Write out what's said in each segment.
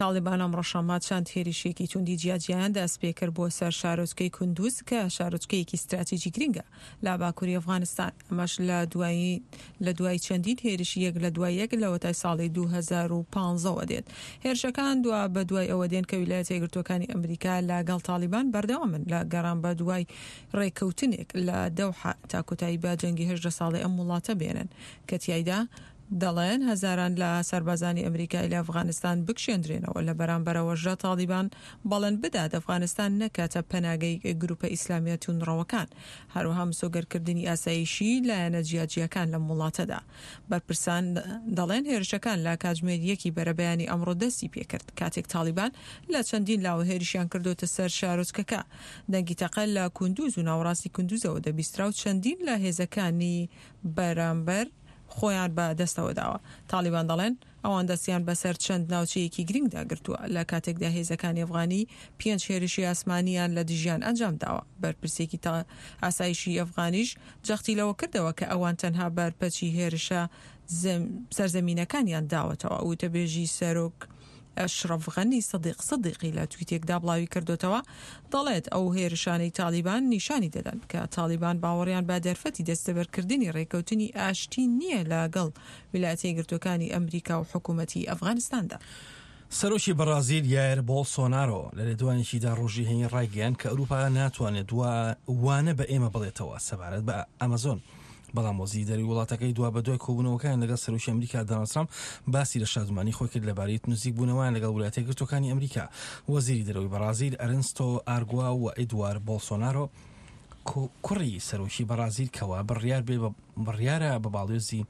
تاڵیبان ئەمڕۆ شەمات چەند هێرشێکی توندی جیاجیان دەست پێ کرد بۆ سەر شارۆچکەی کوندوز کە شارۆچکەیەکی استراتیژی گرنگە لە باکووری ئەفغانستان. ئەمەش لە دوای چەندین هێرشی یەک لە دوای یەک لە وەتای ساڵی 2015ەوە دێت. هێرشەکان دوا بە دوای ئەوە دێن کە ویلایەتە یەکگرتووەکانی ئەمریکا لەگەڵ تاڵیبان بەردەوامن لە گەڕان بە دوای ڕێککەوتنێک لە دەوحە تا کۆتایی با جەنگی 18 ساڵی ئەم وڵاتە بێنن کە تیایدا دەڵێن هەزاران لە سەربازانی ئەمریکای لە ئەفغانستان بکشێندرێنەوە لە بەرامبەرەوەژە تاڵیبان بەڵێن بدات ئەفغانستان نەکاتە پەناگەی گروپە ئیسلامیە توندڕەوەکان، هەروەها مسۆگەرکردنی ئاسایشی لایەنە جیاجیەکان لە وڵاتەدا. بەرپرسان دەڵێن هێرشەکان لە کاتژمێریەکی بەرەبەیانی ئەمڕۆ دەستی پێکرد کاتێک تاڵیبان لە چەندین لاوە هێرشیان کردوتە سەر شارۆچکەکە. دەنگی تەقە لە کوندوز و ناوەڕاستی کوندوزەوە دەبیسترا و چەندین لە هێزەکانی بەرامبەر خۆیان بە دەستەوە داوە. تاڵیبان دەڵێن ئەوان دەستیان بەسەر چەند ناوچەیەکی گرنگدا گرتووە لە کاتێکدا هێزەکانی ئەفغانی 5 هێرشی ئاسمانیان لە دژیان ئەنجام داوە. بەرپرسێکی تا ئاسایشی ئەفغانیش جەختی لەوە کردەوە کە ئەوان تەنها بەرپەچی هێرشە سەرزەمینەکانیان داوەتەوە. وتەبێژی سەرۆک ئەشرەف غەنی سەدیقی لە تویتێکدا بڵاوی کردوتەوە دەڵێت ئەو هێرشانەی تاڵیبان نیشانی دەدەن کە تاڵیبان باوەڕیان بە دەرفەتی دەستەبەرکردنی ڕێکەوتنی ئاشتی نییە لەگەڵ ویلایەتە یەکگرتووەکانی ئەمریکا و حکوومەتی ئەفغانستاندا. سەرۆکی بەرازیل یایر بۆلسۆنارۆ لە لێدوانێکیدا ڕۆژی هەیە ڕایگەیاند کە ئەوروپا ناتوانێت وانە بە ئێمە بڵێتەوە سەبارەت بە ئەمەزۆن. بەڵام وەزیری دەرەوەی وڵاتەکەی دوا بە دوای کۆبوونەوەکان لەگەڵ سەرۆکی ئەمریکا دۆناڵد ترامپ باسی لە شادومانی خۆی کرد لەبارەی نزیک بوونەوەیان لەگەڵ ویلایەتە یەکگرتووەکانی ئەمریکا. وەزیری دەرەوەی بەرازیل ئەرنستۆ ئارگوا و ئێدوار بۆلسۆنارۆ کوڕی سەرۆکی بەرازیل کەوا بڕیارە بە باڵێزی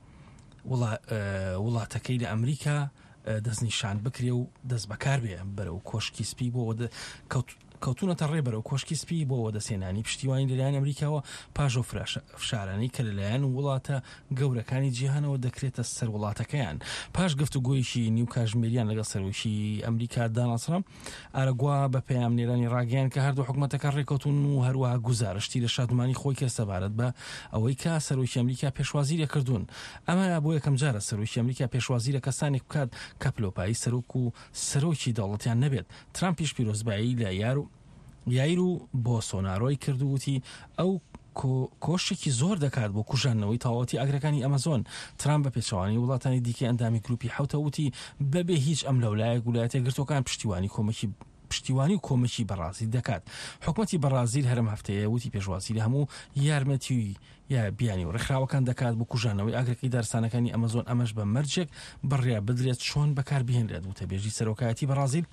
وڵاتەکەی لە ئەمریکا دەستنیشان بکرێ و دەست بەکار بێ بەرەو کۆشکی سپی بۆ کەوتونەتە ڕێ بەرەو کۆشکی سپی بۆ وەدەسێنانی پشتیوانی لەلایەن ئەمریکاوە پاژۆ فشارانەی کە لەلایەن وڵاتە گەورەکانی جیهانەوە دەکرێتە سەر وڵاتەکەیان. پاش گفتوگۆیشی نیو کاژمێریان لەگەڵ سەرۆکی ئەمریکا دۆناڵد ترامپ، ئارەگوا بە پەیامنێرانی ڕاگەیان کە هەردوو حکومەتەکە ڕێکەوتون و هەروەها گوزارشتی لە شادومانی خۆی کرد سەبارەت بە ئەوەی کە سەرۆکی ئەمریکا پێشوازی لێکردوون. ئەمە بۆ یەکەم جارە سەرۆکی ئەمریکا پێشوازی لە کەسانێک بکات کە پلۆپایی سەرۆک و سەرۆکی دەوڵەتیان نەبێت. ترامپیش پیرۆزبایی لە یایر و بۆلسۆنارۆی کردووتی ئەو کۆشتێکی زۆر دەکات بۆ کوژانەوەی تاوەتی ئاگرەکانی ئەمەزۆن. ترامپ بە پێچەوانی وڵاتانی دیکەی ئەندامی گروپی حوتەوتی بەبێ هیچ ئەم لەولایەک ویلایەتە یەکگرتووەکان پشتیوانی و کۆمەکی بەرازیل دەکات. حکومەتی بەرازیل هەرم هەفتەیە وتی پێشوازی لە هەموو یارمەتی یا بیانی و ڕێکخراوەکان دەکات بۆ کوژانەوەی ئاگرەکەی دارستانەکانی ئەمەزۆن. ئەمەش بە مەرجێک بڕیا بدرێت چۆن بەکاربهێنرێت. وتەبێژی سەرۆکایەتی بەرازیل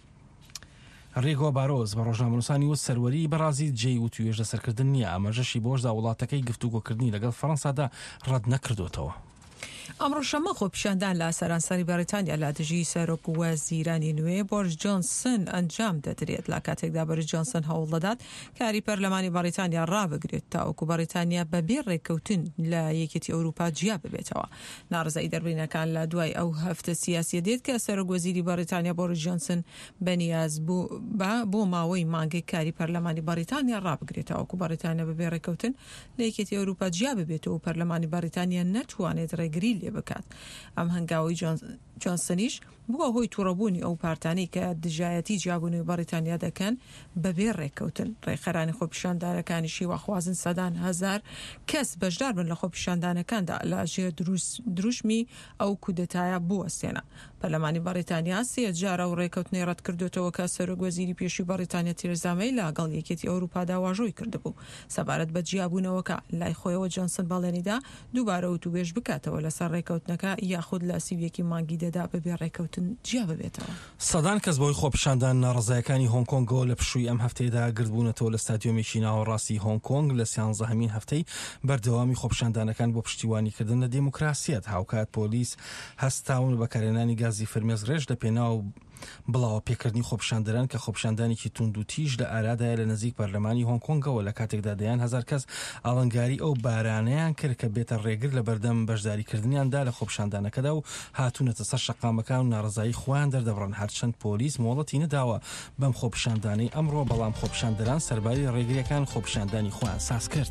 ڕێگۆ باڕۆز بە ڕۆژنامەنووسانی وت سەروەری بەرازیل جێی و توێژ لەسەرکردن نییە. ئەمەژەشی بۆشدا وڵاتەکەی گفتوگۆکردنی لەگەڵ فەڕەنسادا ڕەت نەکردوتەوە. ئەمڕۆ شەمە خۆپیشاندان لە سەرانسەری بەریتانیا لە دژی سەرۆک وەزیرانی نوێ بۆریس جۆنسن ئەنجام دەدرێت لە کاتێکدا بۆریس جۆنسن هەوڵ دەدات کاری پەرلەمانی بەریتانیا ڕابگرێت تاوەکو بەریتانیا بەبێ ڕێککەوتن لە یەکێتی ئەوروپا جیا ببێتەوە. ناڕزایی دەربڕینەکان لە دوای ئەو هەفتە سیاسی دێت کە سەرۆک وەزیری بەریتانیا بۆریس جۆنسن بەنیاز بۆ ماوەی مانگەی کاری پەرلەمانی بەریتانیا ڕابگرێت تاوەکو بەریتانیا بەبێ ڕێککەوتن لە یەکێتی ئەوروپا جیا ببێتەوە و پەرلەمانی بەریتانیا نەتوانێت ڕێگری لێ بکات. ئەم هەنگاوی جۆنسنیش بووە هۆی تووڕەبوونی ئەو پارتانەی کە دژایەتی جیابوونی بەریتانیا دەکەن بەبێ ڕێککەوتن. ڕێکخەرانی خۆپیشاندانەکانیشی وەخوازن سەدان هەزار کەس بەشدار بن لە خۆپیشاندانەکاندا لە ژێر دروشمی ئەو کودەتایە بوەستێنە. پەرلەمانی بەریتانیا سێ جارە و ڕێککەوتنی ڕەت کردوێتەوە کە سەرۆک وەزیری پێشووی بەریتانیا تێرزا مەی لەگەڵ یەکێتی ئەوروپادا واژۆی کردبوو سەبارەت بە جیابوونەوەکە. لای خۆیەوە جۆنسن باڵێنیدا دووبارە وتوبێژ بکاتەوە لەسەر ڕێککەوتنەکە یاخود لە سیویەکی مانگی دەدا بەبێ ڕێککەوتن جیا ببێتەوە. سەدان کەس بۆی خۆپیشاندان ناڕزایەکانی هۆنگ کۆنگەوە لە پشووی ئەم هەفتەیەدا گردبوونەتەوە لە ستادیۆمێکی ناوەڕاستی هۆنگ کۆنگ لە 13هەمین هەفتەی بەردەوامی خۆپیشاندانەکان بۆ پشتیوانیکردن لە دیموکراسیەت. هاوکات پۆلیس هەستاون بەکارهێنانی گازی فرمێز ڕێژ لە پێناو بڵاوە پێکردنی خۆپیشاندەران کە خۆپیشاندانێکی توند و تیژ لە ئارادایە لە نزیک پەرلەمانی هۆنگ کۆنگەوە لە کاتێکدا دەیان هەزار کەس ئاڵنگاری ئەو بارانەیان کرد کە بێتە ڕێگر لە بەردەم بەشداریکردنیاندا لە خۆپیشاندانەکەدا و هاتوونەتە سەر شەقامەکان و ناڕزایی خۆیان دەردەبڕن. هەرچەند پۆلیس مۆڵەتی نەداوە بەم خۆپیشاندانەی ئەمڕۆ، بەڵام خۆپیشاندەران سەرباری ڕێگریەکان خۆپیشاندانی خۆیان ساز کرد.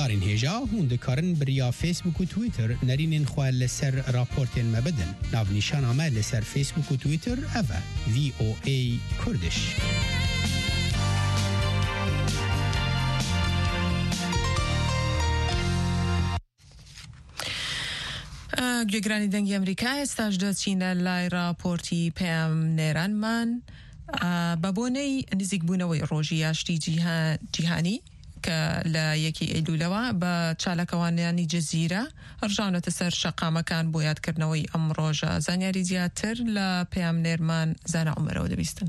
دارین هجا هون دکارن بریا فیسبوک و تویتر نرینین خواه لسر راپورتین مبدن ناو نیشان آمه لسر فیسبوک و تویتر اوه VOA کردش. گوێگرانی دەنگی ئەمریکا ئێستاش دەچینە لای راپۆرتی پێم نێرانمان بە بۆنەی نزیکبوونەوەی ڕۆژی یاشتی جیهانی کە لە 1 ئەیلولەوە بە چالاکەوانیانی جەزیرە ڕژاونەتە سەر شەقامەکان بۆ یادکردنەوەی ئەم ڕۆژە. زانیاری زیاتر لە پێم نێرمان زانا عومەرەوە دەبیستن.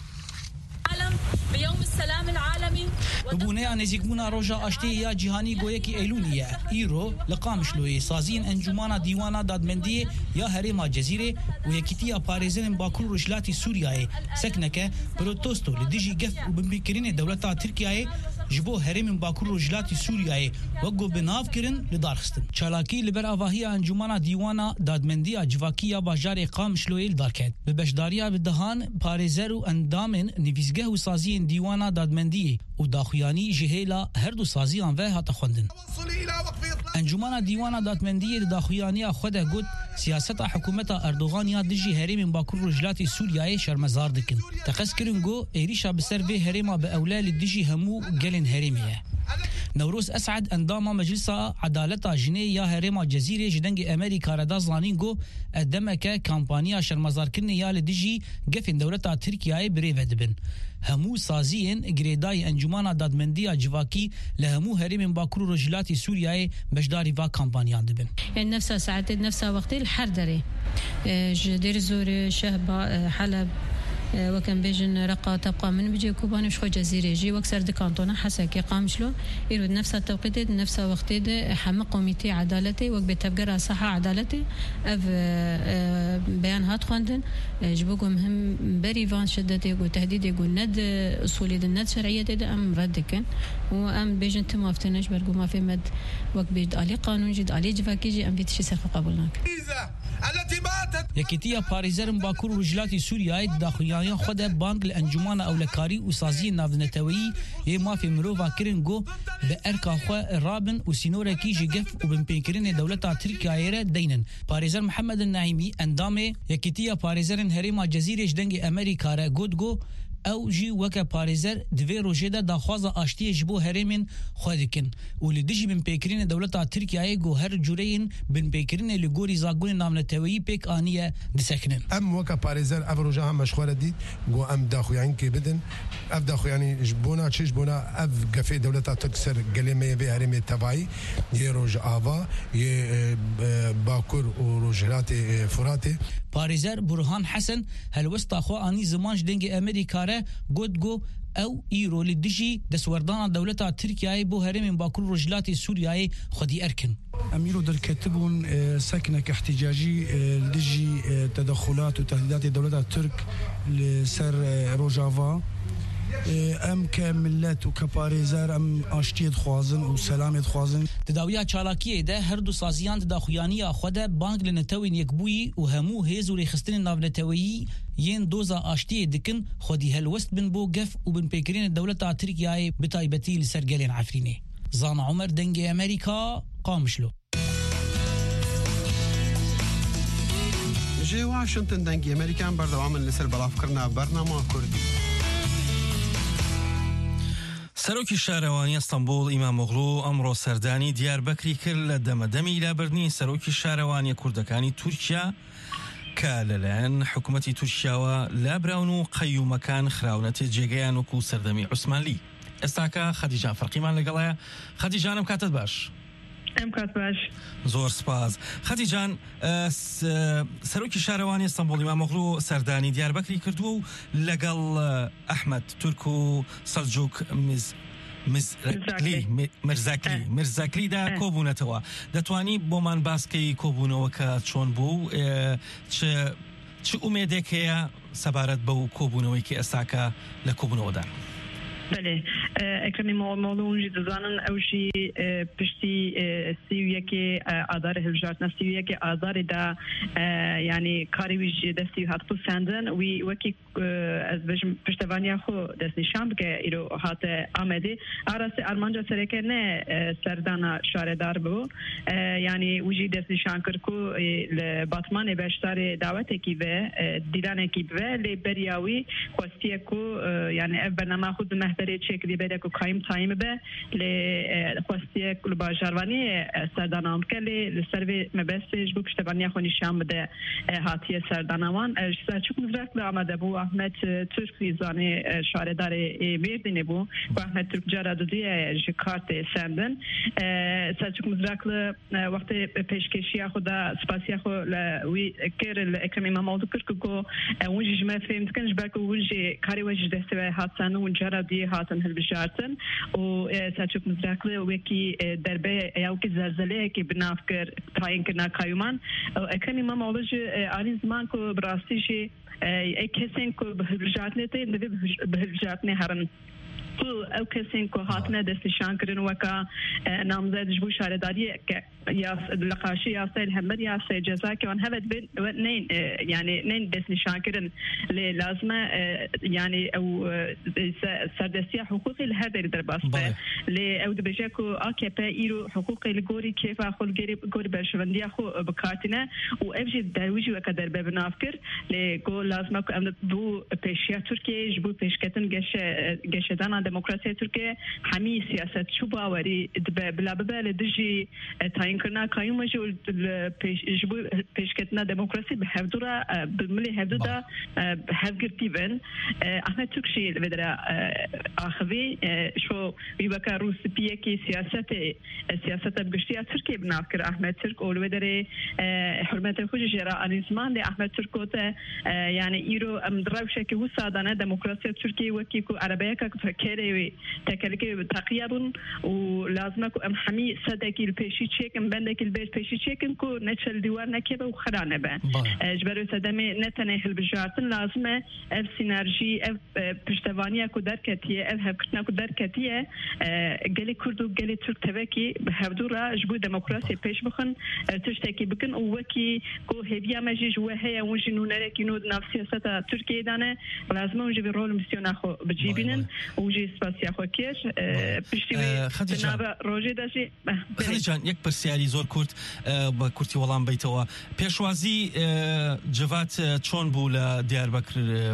بيوم السلام العالمي ببونه نزیکبونا روژا آشتی یا جهانی گویکی ایلونیه ایرو لقامشلوی سازین انجمانا دیوانا دادمندی یا هرما جزیره و یکیتیا پاریزن باکور رجلاتی سوریه سکنکه پروتستو لدیجی گف و بمبیکرین دولتا ترکیه جبو هرم باکور رجلاتی سوریه وگو بناف کرن لدارخستن چالاکی لبر آواهی انجمانا دیوانا دادمندی جواکی یا باجار قامشلوی لدارکد به بشداریا بدهان پاریزر و اندامن نویزگه و سازی دیوانا دادمندی و داخویانی جهیلا هر دو سازیان و هات خوندن. انجمن دیوانا دادمندی داخویانی خود گوت سیاست حکومت اردوغانیا دجی هرم باکور رجلاتی سوریه شرمزار دکن. تقص کرنگو ایریشا بسر به هرما به اولال دجی همو گلن هرمیه. نوروز اسعد اندام مجلس عدالت جنی یا هرما جزیره جدنگ امریکا ردا زانینگو ادمکه کمپانیا شرمزار کنی یا لدجی گفن دولت ترکیه بری ودبن. همو سازین گریدای انجمن دادمندی جواکی لهمو هرم باکور رجلاتی سوریه بجداری و کمپانیان دبن. يعني نفسها ساعات نفسها وقت الحردري جدير زور شهبة حلب وكان بيجن رقا تبقى من بيجي كوباني مش خو جزيرة جي وكسر دكانتونا حساكي قامشلو يرود نفسها توقيت نفسها وقت حمق كوميتي عدالتي وك بتبقى صحة عدالتي اف بيان هات خواندن جبوكم هم بريفان شدتي وتهديد يقول ند اصولي الند شرعية ده ام ردكن وام بيجن تمافتنش برقو ما في مد وك بيد علي قانون جد علي جفاكي جي ام بيتشي سرخ قبولناك التي ماتت يكتيا باريزرم باكور رجلاتي سوريا داخليا خود بانك الانجمان اولكاري وسازي نافنتوي يما في مروفا كرنغو باركا خو رابن وسينورا كي جيف وبنبيكرين دولتا تركيا دينن باريزر محمد النعيمي اندامي يكتيا باريزرن هريما جزيره دنگ امريكا را گودگو او جي وكا باريزر دوی روجه دا خوازا آشتی جبو هرمين خودکن ولی دجی بن پیکرین دولتا ترکیه گو هر جورین بن پیکرین لگوری زاگون نامنتوی پیک آنیه دسکنن ام وكا باريزر اف روجه هم مشخوره دي گو ام داخو يعني كي بدن اف داخو يعني جبونا تشيش بونا اف قفي دولتا تكسر قليمه في هرمي تبعي يروج آوا باكور وروجلاتي فراتي باريزر برهان حسن هل وسط خو اني زمانش دنگ امريكا گودگو او ایرو لدجی دسوردان دولتا ترکیه بو هرم باکور رجلات سوریه خودی ارکن اميرو در كتبون سكنك احتجاجي لدجي تدخلات وتهديدات الدولة الترك لسر روجافا ام كملت وكباريزر ام اشتيد خوازن وسلامت خوازن تداويا چالاكيه ده هر دو سازيان تداخويانيه خود بانك لنتوين يكبوي وهمو هيز وريخستن نافنتوي ين دوزا اشتي دكن خودي هلوست بن بو قف وبن بيكرين الدولة تركيا بتايبتي لسرقلين عفريني زان عمر دنگي امريكا قامشلو جي واشنطن دنگي امريكان بردوام لسر بلافكرنا برنامه كردي سەرۆکی شارەوانی ئەستەمبوڵ ئیمامۆغڵو ئەمڕۆ سەردانی دیاربەکری کرد لە دەمەدەمی لابردنی سەرۆکی شارەوانی کوردەکانی تورکیا کە لەلایەن حکوومەتی تورکیاوە لابراون و قەیومەکان خراونەتێ جێگەیان وەکو سەردەمی عوسمانلی. ئێستاکە خەدیجان فەرقیمان لەگەڵایە. خەدیجانم کاتت باش. ام کات باش زۆر سپاس. خەدیجان سەرۆکی شارەوانی ئەستەمبوڵ ئیمامۆغڵو سەردانی دیاربەکری کردووە و لەگەڵ ئەحمەد تورک و سەلجوک مرزاکلیدا کۆبوونەتەوە. دەتوانی بۆمان باسکەی کۆبوونەوە کە چۆن بوو چ ئومێدێک هەیە سەبارەت بەو کۆبوونەوەی کە ئێستاکە لە کۆبوونەوەدا؟ بله اکرمی مولون جدزانن اوشی پشتی سیویه که آدار هلجات نسیویه که آدار دا یعنی کاری ویج دستی هات پسندن وی وکی از بچم پشتوانی خو دست نشان که ایرو هات آمده آراس آرمانجا سرکه نه سردانا شاردار بو یعنی وجی دست نشان کرکو لباتمان بشتار دعوت کی به دیدن کی به لبریاوی خواستی کو یعنی برنامه خود مهبری چک دی بده کو قایم تایم به خواستی کل باجروانی سردانام کلی لسروی مبستش بو پشتوانی خو نشان بده هاتی سردانوان سرچوک مزرق آمده بو احمد ترک زانی شاردار بیردینه بو و احمد ترک جرادودی جکارت سندن سرچوک مزرق وقت پیشکشی خدا سپاسی خو وی کر الاکرمی مامود کرکو اونجی جمع فهمت کنش برکو اونجی کاری وجه دسته هاتن و جرادی هاتن هالبجارتن و سرچوک مزرق وکی دربه یا که زلزله که بناف کر تاین کرنا کایومان اکرمی مامود آن زمان کو براستیشی کسین کو بهجاتنه تی نبی بهجاتنه هرن او کسین کو هاتنه دستشان کردن وکا نامزد جبو شارداری یا لقاشی یا سید همد یا سید جزا که آن هفت نین یعنی نین دستشان کردن لازمه یعنی او سردستی حقوقی لهر در باسته لی او دبجه کو AKP ایرو حقوقی لگوری کیف آخول گوری برشوندی آخو بکارتینه و افجی درویجی وکا در ببناف کرد لی گو لازمه کو امد بو پیشیا ترکیه جبو پیشکتن گشتان دموکراسی ترکیه همی سیاست شو باوری بلا ببال دجی تاین کرنا کایم جو جبو پیشکتنا دموکراسی به هفدورا بالملی هفدودا هفگرتی بن احمد ترکشی بدر آخوی شو ویبکا روس پیه کی سیاست بگشتی ترکیه بناف کر احمد ترک اول بدر حرمت خوش جرا انیزمان لی احمد ترکوت یعنی ایرو امدروشه که وسادانه دموکراسی ترکیه وکی کو عربیه که فکری تکلیکی تقیابون و لازمه کو ام همی صدقی الپیشی چکم بندکی البیت پیشی چکم کو نچل دیوار نکیبه و خرانه به جبرو صدمه نتنه هلبجارتن لازمه اف سینرژی اف پشتوانی کو درکتیه اف هفکتنا کو درکتیه گلی کرد و گلی ترک توکی به هفدورا جبو دموکراسی پیش بخن تشتکی بکن و وکی کو هبیا مجیج و هیا ونجی نونره کی نود نفس سیاست ترکیه دانه لازمه ونجی به رول مسیون خو بجیبینن وجی سپاسی خو کیش پشتی بنابه روزی داشی خدیجان یک پرسیاری زور کرد با کورتی ولام بیتوا پیشوازی جوات چون بولا دیاربکر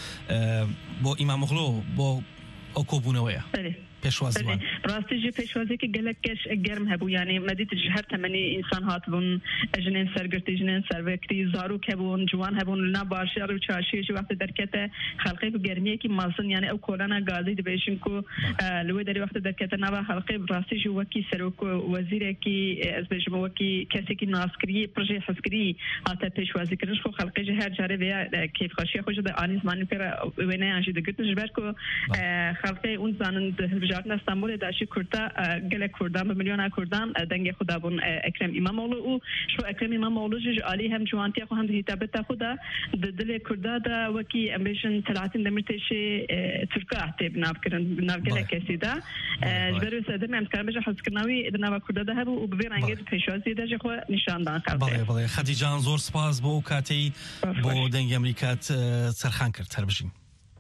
بو امام اغلو بو اکوبونویا پیشوازی وان راستی پیشوازی که گلکش گرم هبو یعنی مدید جهر تمنی انسان هات بون جنین سرگرتی جنین سروکری زارو که بون جوان هبون لنا باشر و چاشی جو وقت درکت خلقی کو گرمیه کی مازن یعنی او کورونا گازی دبیشن کو لوی دری وقت درکت نوا خلقی راستی جو وکی سروک وزیر کی از بجم وکی کسی کی ناسکری پروژه حسکری هات پیشوازی کردن خو خلقی جهر جاره ویا کیف خاشی خو ده آنیز مانی پر ونه انجی دگت جبر کو خلقی اون زانن جارنا استانبول داشی کردا گله کردان به میلیون کردان دنگ خدا بون اکرم اماموغلو او شو اکرم اماموغلو جو علی هم جوانتی خو هم هیتابت خدا دل کردا دا وکی امبیشن 30 دمرتش ترکا احتیب ناب کردن ناب گله کسی دا جبرو ساده من کار بجا حس کناوی دنا کردا ده و ببین انگیز پیشوازی ده خو نشان دان کرد بله خدیجان زور سپاس بو کاتی بو دنگ امریکات سرخان کرد تربجیم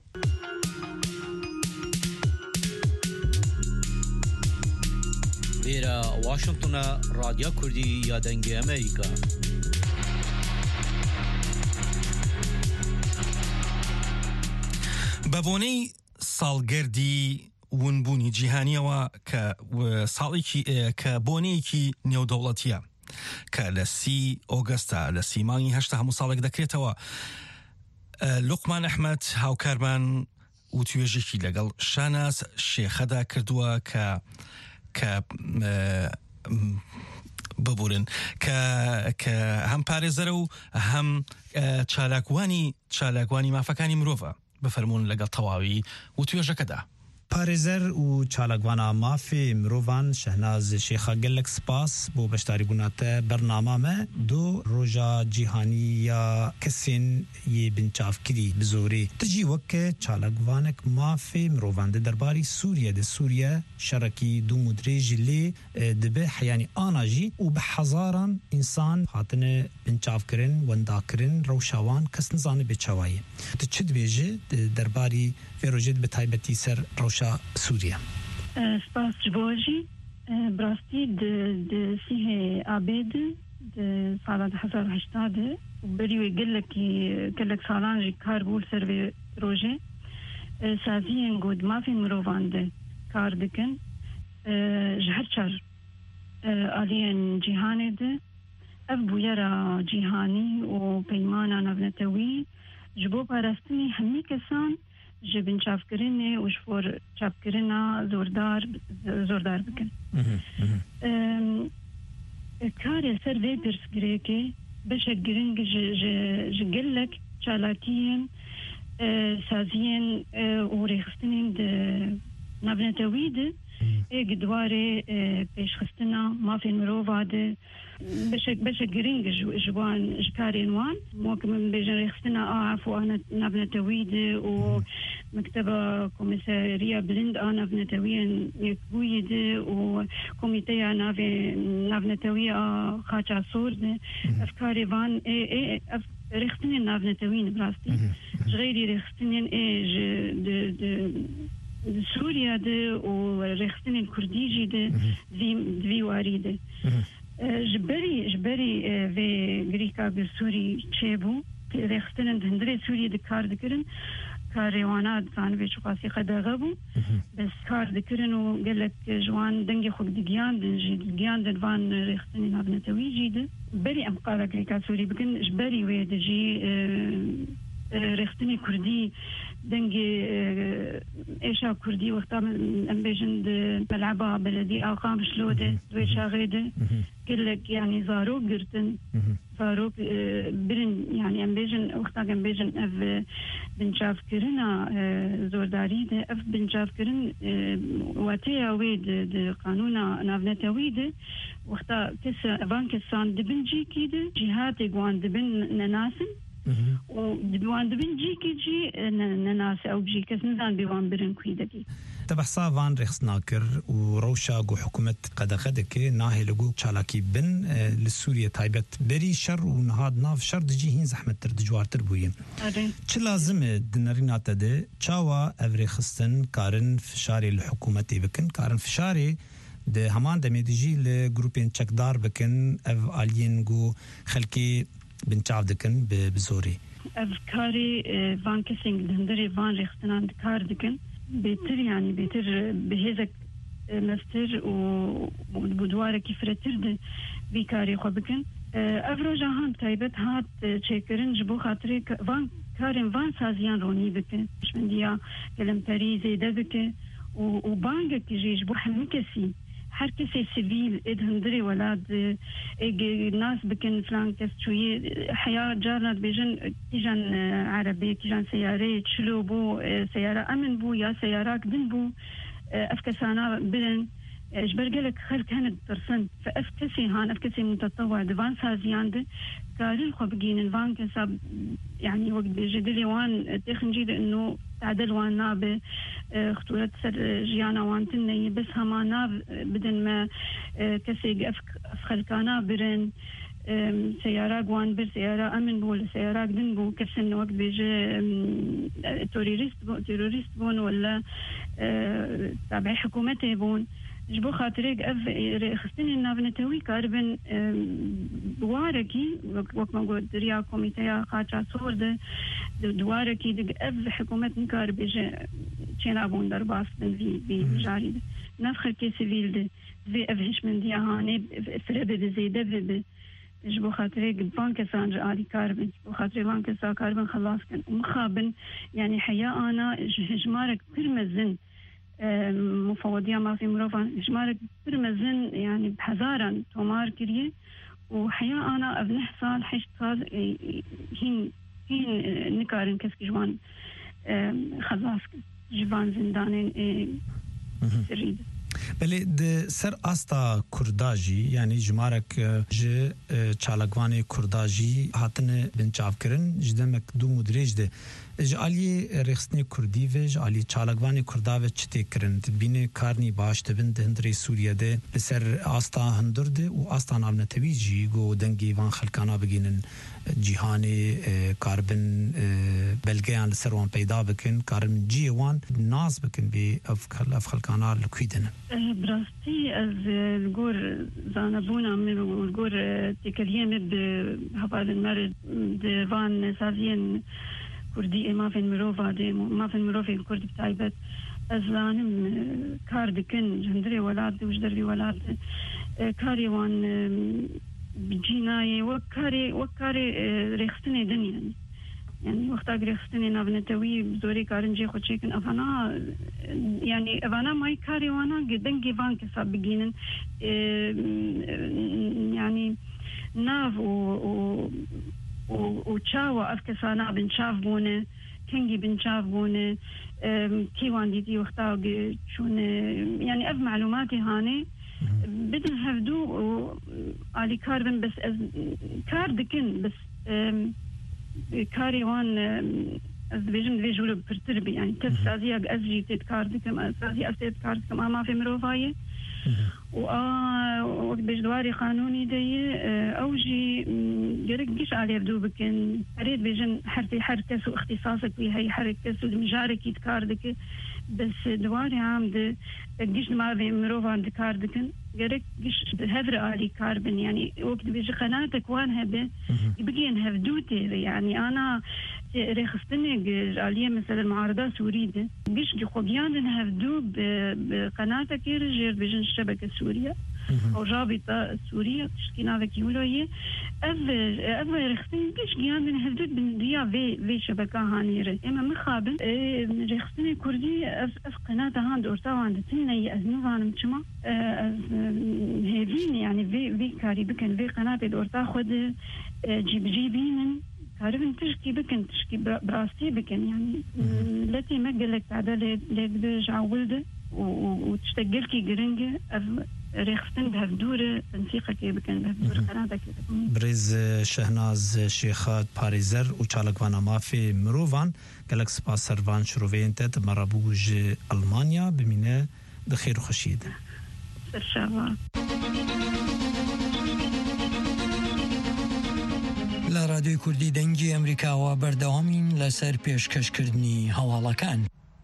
ویرا واشنطن رادیو کردی یا دنگ امریکا بابونی سالگردی ونبونی جیهانیەوە کە ساڵێکی کە بۆنەیەکی نێودەوڵەتیە کە لە 30 ئۆگەستە لە 30 مانگی 8 هەموو ساڵێک دەکرێتەوە. لوقمان ئەحمەد هاوکارمان وتوێژێکی لەگەڵ شاناس شێخەدا کردووە کە ببورن کە هەم پارێزەرە و هەم چالاکوانی مافەکانی مرۆڤە بفەرمونون لەگەڵ تەواوی وتوێژەکەدا. پارێزەر و چالاکوانا مافê mirovan Şehnaz Şêxa gelek spas bo beşdarîbûnate bernama me du roja cîhanî ya kesên yê binçavkirî bi zorê tu jî weke çalakvanek mafê mirovan di derbarî Sûriye de Sûriye şerekî dûm û dirê jî lê dibe heyanî ana jî û bi hezaran însan hatine binçavkirin wendakirin rewşa wan kes nizane bêçawayê tu çi dibêje di derbarî vê rojê bi taybetî ser rewşa Sûriye سپاس جبوجی براستی د سیه آبید د سال 2018 بریوی گلک سالان جی کار بول سر وی روژه سازیین گود مافی مروانده کار دکن جهر چار آلین جیهانه ده اف بویرا جیهانی و پیمانا نبنتوی جبو پارستنی همی کسان جبن چافکرینه و شفور چافکرینا زوردار بکن کار سر وی درس گره که بشه گرنگ جگلک چالاکیین سازیین و ریخستنین ده نبنتوی ده گدواره پیشخستنا مافی مروفا ده بشه گرنگ جوان جکارین وان موکم بیجن ریخستنا آعف و آنا نبنتویده و مكتبة كوميسارية بلند أنا بنتوية يكويده وكوميتية نافنتوية خاچا صورده أفكاري فان ريختنين نافنتوين براستي غيري ريختنين سوريا ده وريختنين كرديجي ده ذي واري ده جبري في غريكا بالسوري تشيبو ريختنين هندري سوري ده كار دكرن كاريوانات كان في شخصي خدغبو بس كار ذكرن وقالك جوان دنجي خوك دقيان دنجي دقيان دنفان ريختني نابنتوي جيد بري أبقالك لكا سوري بكن جبري ويدجي ريختني كردي دنجي إيشا كردي وقتا أمبيجن ملعبة بلدي أقام شلودة دويشا غيدة قالك يعني زاروك قرتن زاروك برن يعني أمبيجن وقتا أمبيجن أف بنشاف كرنا زورداري ده أف بنشاف كرن واتيا ويد قانونا نافنتا ويد وقتا كسا بان كسان دبنجي كده جهات جوان دبن نناسن ودبوان دبنجي كيجي نناس أو بجي كس نزان بيوان برن كويدكي تبحثا وان رخصناكر وروشا جو حكومة قدخدك ناهي لغو چالاكي بن لسوريا تايبت بري شر ونهاد ناف شر دجي هين زحمت تر دجوار تر بوين چه لازم دنرينات ده چاوا افري خستن كارن فشاري الحكومة بكن كارن فشاري ده همان دمي دجي لجروبين چكدار بكن اف آلين جو خلقي بنچاف دكن بزوري افكاري فان كسينج دندري فان رخصنان كار دكن بيتر يعني بيتر بهذاك مستر وبدواره كيف رترد بيكاري خبكن افروجا هان تايبت هات تشيكرن جبو خاطري فان كارن فان سازيان روني بكن مش من ديا كلام تاريزي دبكه وبانك كيجي جبو حمكسي هر کسی سیویل ادهندری ولاد ناس بکن فلان کس شویه حياة جارنا بيجن كيجان عربي كيجان سيارة تشلو بو سيارة أمن بو يا سيارات دن بو أفكسانا بدن جبرجلك خلق هند ترسن فأفكسي هان أفكسي متطوع دفان سازيان ده قالوا خبجين الفان كسب يعني وقت بيجدلي وان تخنجي إنه تعدل وان ناب خطورة سر جيانا وان تني بس هما ناب بدن ما كسي أفخلكانا برن سيارة قوان بر سيارة أمن بو سيارة قدن بو كسن وقت بيجي تيروريست بون ولا تابع حكومته بون جبو خاطرك اف خستني نافنتوي كاربن دواركي وقت ما قلت ريا كوميتيا خاطر صور دواركي دق اف حكومة نكارب چنا بون در باستن في جاري نفخ كي سيفيل ده في افهش من دي هاني فربه بزيده به جبو خاطرك بانك سانج عادي كاربن جبو خاطري بانك سا كاربن خلاص كان مخابن يعني حياة انا جمارك ترمزن مفوضية ما في مروفا جمارك برمزن يعني بحذارا تومار كريه وحياة أنا ابن حصال حشت صال هين نكارن كسك جوان خلاص جوان زندانên سرî de. بله د سر آستا کرداجی یعنی جمارک ج چالکوان کرداجی هاتن بنچاف کرن جدمک دو مدرج ده جالی رخصنی کردی و جالی چالکوان کردا و چته کرن بین کارنی باش تبند هندری سوریه ده سر آستا هندرده و آستا نام نتویجی گو دنگی وان خلکانا بگینن جیهانی کاربن بلگیان لسروان پیدا بکن کاربن جیوان ناز بکن بی افخلکانا لکویدن براستی از الگور زانبونا من الگور تکلیه بحبال المرد دوان سازین کردی مافن مروفا دی مافن مروفی کردی بتایبت از لانم کار دکن جندری ولاد وجدری ولاد کاری وان بجینای وکاری رخصتنی دنیا يعني وقت أقرأ نابنتوي بزوري كارنجي خوشيكن أفنا يعني أفنا ماي كاري وانا قدن جيفان كسب بجينن يعني ناف و تشاوا أفكسانا بنشاف بونه كنجي بنشاف بونه كيوان ديتي وقتا شون يعني أف معلوماتي هاني بدن هفدو علي كاربن بس كاردكن بس کاری وان از بیشتر ویژول پرتربی یعنی تفسیری از جیت کار دکم تفسیری از جیت کار دکم اما فی مروفایه و بیشتری قانونی دیه اوجی گرگیش علی بدو بکن هرید بیشتر هر کس و اختصاصک وی هی هر کس و مجارکی کار دکه بس دواری هم ده گیش ما فی مروفان دکار دکن گرگ گیش هفر علی کار بن يعني وقت بيجي قناتك وان هبه يبقين هفدوتي يعني انا رخصتني عليه مثلا المعارضه سوريه بيش خوبيان هفدو بقناتك يرجع بيجن الشبكه السوريه او رابطه سوريه تشكينا بكيولويه اف رخصتني بيش جيان هفدو بنديا في شبكه هانيره اما مخابن رخصتني كردي اف قناتها هاند اورتاوان تني از نظام تشما هيفين يعني في كاري بكن في قناة الأورتا خد جيبين كاربن تشكي بكن تشكي براستي بكن يعني التي ما قالك تعدل لك برجع ولده وتشتغل كي جرينجة ريختن بهالدورة تنسيقة كي بكن بهالدورة قناة كي بريز شهناز شيخات باريزر وشالكوانا مافي مروفان قالك سباس سروان شروفين تت مرابوج ألمانيا بمينة دخير وخشيد لە رادیۆی کوردی دەنگی ئەمریکاوە بەردەوامین لەسەر پێشکەشکردنی هەواڵەکان.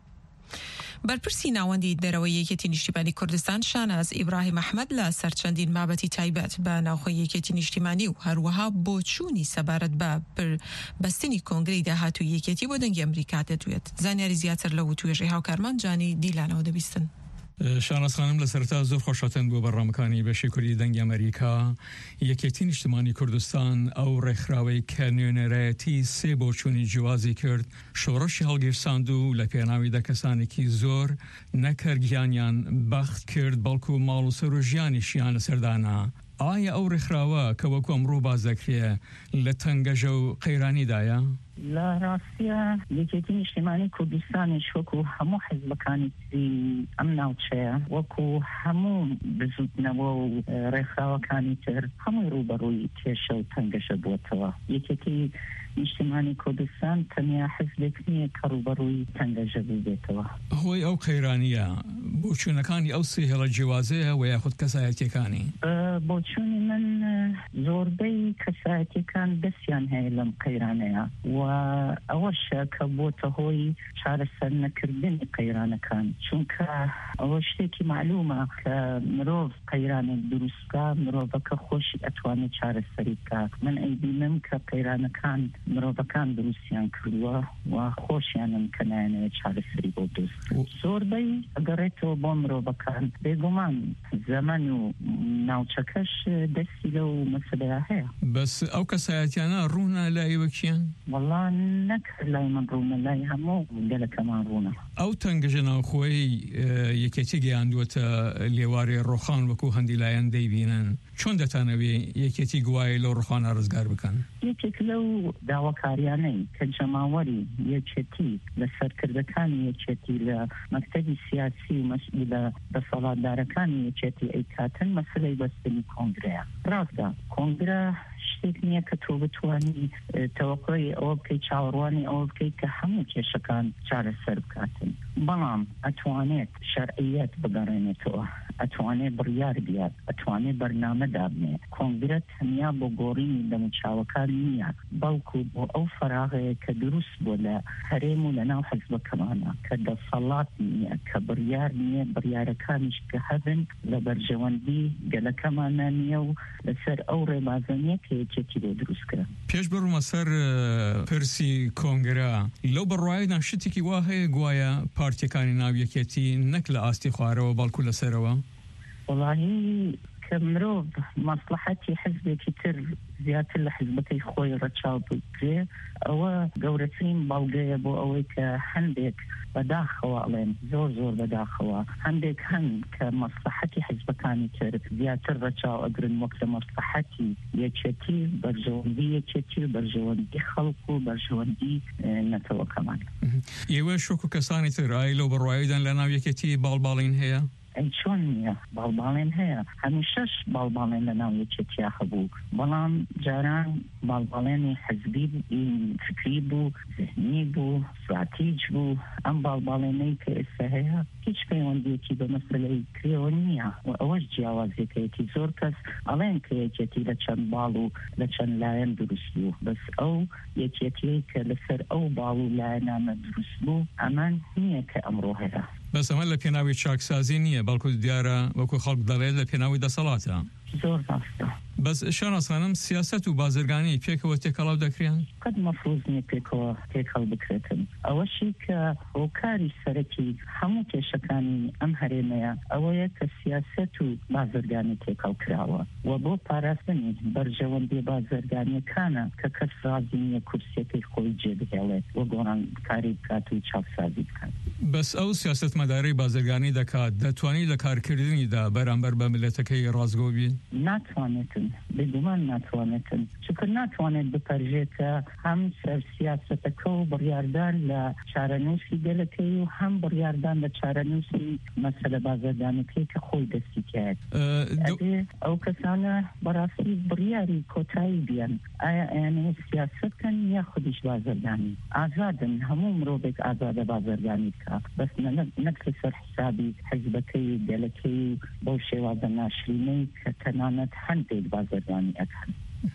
بەرپرسی ناوەندی دەرەوەی یەکێتی نیشتیمانی کوردستان شاناز ئیبراهیم ئەحمەد لە سەر چەندین مابەتی تایبەت بە ناوخۆی یەکێتی نیشتیمانی و هەروەها بۆ چوونی سەبارەت بە بەستنی کۆنگرەی داهاتووی یەکێتی بۆ دەنگی ئەمریکا دەدوێت. زانیاری زیاتر لەو توێژەی هاوکارمان جانی دیلانەوە دەبیستن. شاناز خانم لەسەرتا زۆر خۆشاتن بۆ بەڕامەکانی بەشی کوردی دەنگی ئەمریکا یەکێتی نیشتیمانی کوردستان ئەو ڕێکخراوەی کە نوێنەرایەتی سێ بۆ چوونی جیوازی کرد شۆڕەشی هەڵگیرساند و لە پێناویدا کەسانێکی زۆر نەکەرگیانیان بەخت کرد بەڵکو ماڵ و سەر و ژیانیشیان لەسەردانا. ئایا ئەو ڕێکخراوە کە وەکو ئەمڕۆ باز دەکرێ لە تەنگەژە و قەیرانیدایە؟ لا راستيا يجي اجتماعي كردستان شوكو همو حزبكاني ام ناوتشيا وكو همو بزودنا و رخاوة كاني تر همو روبروي تيشو تنگش بوتوا يجي اجتماعي كردستان تنيا حزبكني كروبروي تنگش بوتوا هوي او قيرانيا بوچونكاني او سيهلا جوازيه وياخد كسايتي كاني بوچوني من زوربي كسايتي كان بسيان هاي لم قيرانيا وأوش كبوته هوي شعر السنة كردني قيرانة كان شونك أوشتكي معلومة كمروف قيرانة دروسكا مروفا كخوشي أتواني شعر السريكا من أيدي ممكا قيرانة كان مروفا كان دروسيان كروا وخوشيان مكنانة شعر السريكا ودوس زور بي أقريتو بومروفا كان بيقومان زمانو ناوچكش دستي لو مسألة هي بس أو كسايتيانا رونا لا يوكيان والله نكر لا يمنرونا لا يهمو قال كمان رونا او تنگجنا خوي يكيتي عندوتا ليواري روخان وكو هندي لاين ديبينن چون دتانوي يكيتي گواي لو روخان ارزگار بكن يكيك لو داواکاریانەی کە جەماوەری یەکێتی لە سەرکردەکانی یەکێتی لە مەکتەبی سیاسی و لە دەسەڵاتدارەکانی یەکێتی ئەیکاتن مەسلەی بەستنی کۆنگرەیە. ڕاستە کۆنگرە شتێک نییە کە تۆ بتوانی تەوەقعی ئەوە بکەی چاوەڕوانی ئەوە بکەیت کە هەموو کێشەکان چارەسەر بکاتن، بەڵام ئەتوانێت شەرعیەت بگەڕێنێتەوە، ئەتوانێت بڕیار بیات، ئەتوانێت بەرنامە دابنێت. کۆنگرە تەنیا بۆ گۆڕینی دەموچاوەکان نییە، بەڵکو بۆ ئەو فەراغەیە کە دروست بۆ لە هەرێم و لەناو حیزبەکەمانە کە دەسەڵات نییە، کە بڕیار نییە، بڕیارەکانیش کە هەبن لە بەرژەوەندی گەلەکەمانە نییە و لەسەر ئەو ڕێبازەنیە کە یەکێتی بۆ دروستکرا. پێش بڕومە سەر پرسی کۆنگرە، لەو بەڕوایدا شتێکی وا هەیە گوایە پارتیەکانی ناو یەکێتی نەک لە ئاستی خوارەوە بەڵکو لەسەرەوە؟ وڵاهی کە مرۆڤ مەسلحەتی حزبێکی تر زیاتر لە حزبەکەی خۆی ڕەچاو بکرێ، ئەوە گەورەترین بەڵگەیە بۆ ئەوەی کە هەندێک بەداخەوە ئەڵێن زۆر بەداخەوە هەندێک هەن کە مەسلحەتی حزبەکانی تر زیاتر ڕەچاو ئەگرن وەک لە مەسلحەتی یەکێتی، بەرژەوەندی یەکێتی و بەرژەوەندی خەڵک و بەرژەوەندی نەتەوەکەمان. ئێوە شۆک و کەسانی تر ئای لەو بەڕواییدان لە ناو یەکێتی باڵباڵین هەیە؟ ئەی چۆن نییە، باڵباڵێن هەیە، هەمیشەش باڵباڵێن لە ناو یەکێتیا هەبوو، بەڵام جاران باڵباڵێنی حزبی فکری بوو، ذهنی بوو، استراتیج بوو. ئەم باڵباڵێنەی کە ئێستا هەیە هیچ پەیوەندیەکی بە مەسەلەی کرێوە نییە و ئەوەش جیاوازیەکەیەتی. زۆر کەس ئەڵێن کە یەکێتی لە چەند باڵ و لە چەند لایەن دروست بوو، بەس ئەو یەکێتیەی کە لەسەر ئەو باڵ و لایەنانە دروست بوو ئەمان نییە کە ئەمڕۆ هەیە. بەس ئەمە لە پێناوی چاکسازی نییە، بەڵکو دیارە وەکو خەڵک دەڵێت لە پێناوی دەسەڵاتە. زۆر ڕاستە. بەس شاناسخانم سیاست و بازرگانی پێکەوە تێکەڵاو دەکرێن؟ قەت مەفروض نییە پێکەوە تێکەڵ بکرێتن. ئەوەشی کە هۆکاری سەرەکی هەموو کێشەکانی ئەم هەرێمەیە ئەوەیە کە سیاست و بازرگانی تێکەڵ کراوە و بۆ پاراستنی بەرژەوەندی بازرگانیەکانە کە کەس ڕازی نییە کورسیەکەی خۆی جێبهێڵێت و گۆڕانکاری بکات و چاوسازی بکات. بەس ئەو سیاست مەدارەی بازرگانی دەکات دەتوانێت لە کارکردنیدا بەرامبەر بە ملەتەکەی ڕازگۆ بین؟ ناتوانێتن، بێگومان ناتوانێتن، چونکە ناتوانێت بپەرژێتە هەم سەر سیاسەتەکە و بڕیاردان لە چارەنووسی گەلەکەی و هەم بڕیاردان لە چارەنووسی مەسەلە بازرگانەکەی کە خۆی دەستی کرد. ئەو کەسانە بەڕاستی بڕیاری کۆتایی بیان، ئایا ئەیانەیە سیاسەتکەن یا خودیش بازرگانی؟ ئازادن، هەموو مرۆڤێک ئازادە بازرگانی بکات، بەس نەک لەسەر حسابی حیزبەکەی گەلەکەی و بەو شێوازە ناشرینەی کە تەنانەت هەندێک بازرگانی ئەکەن.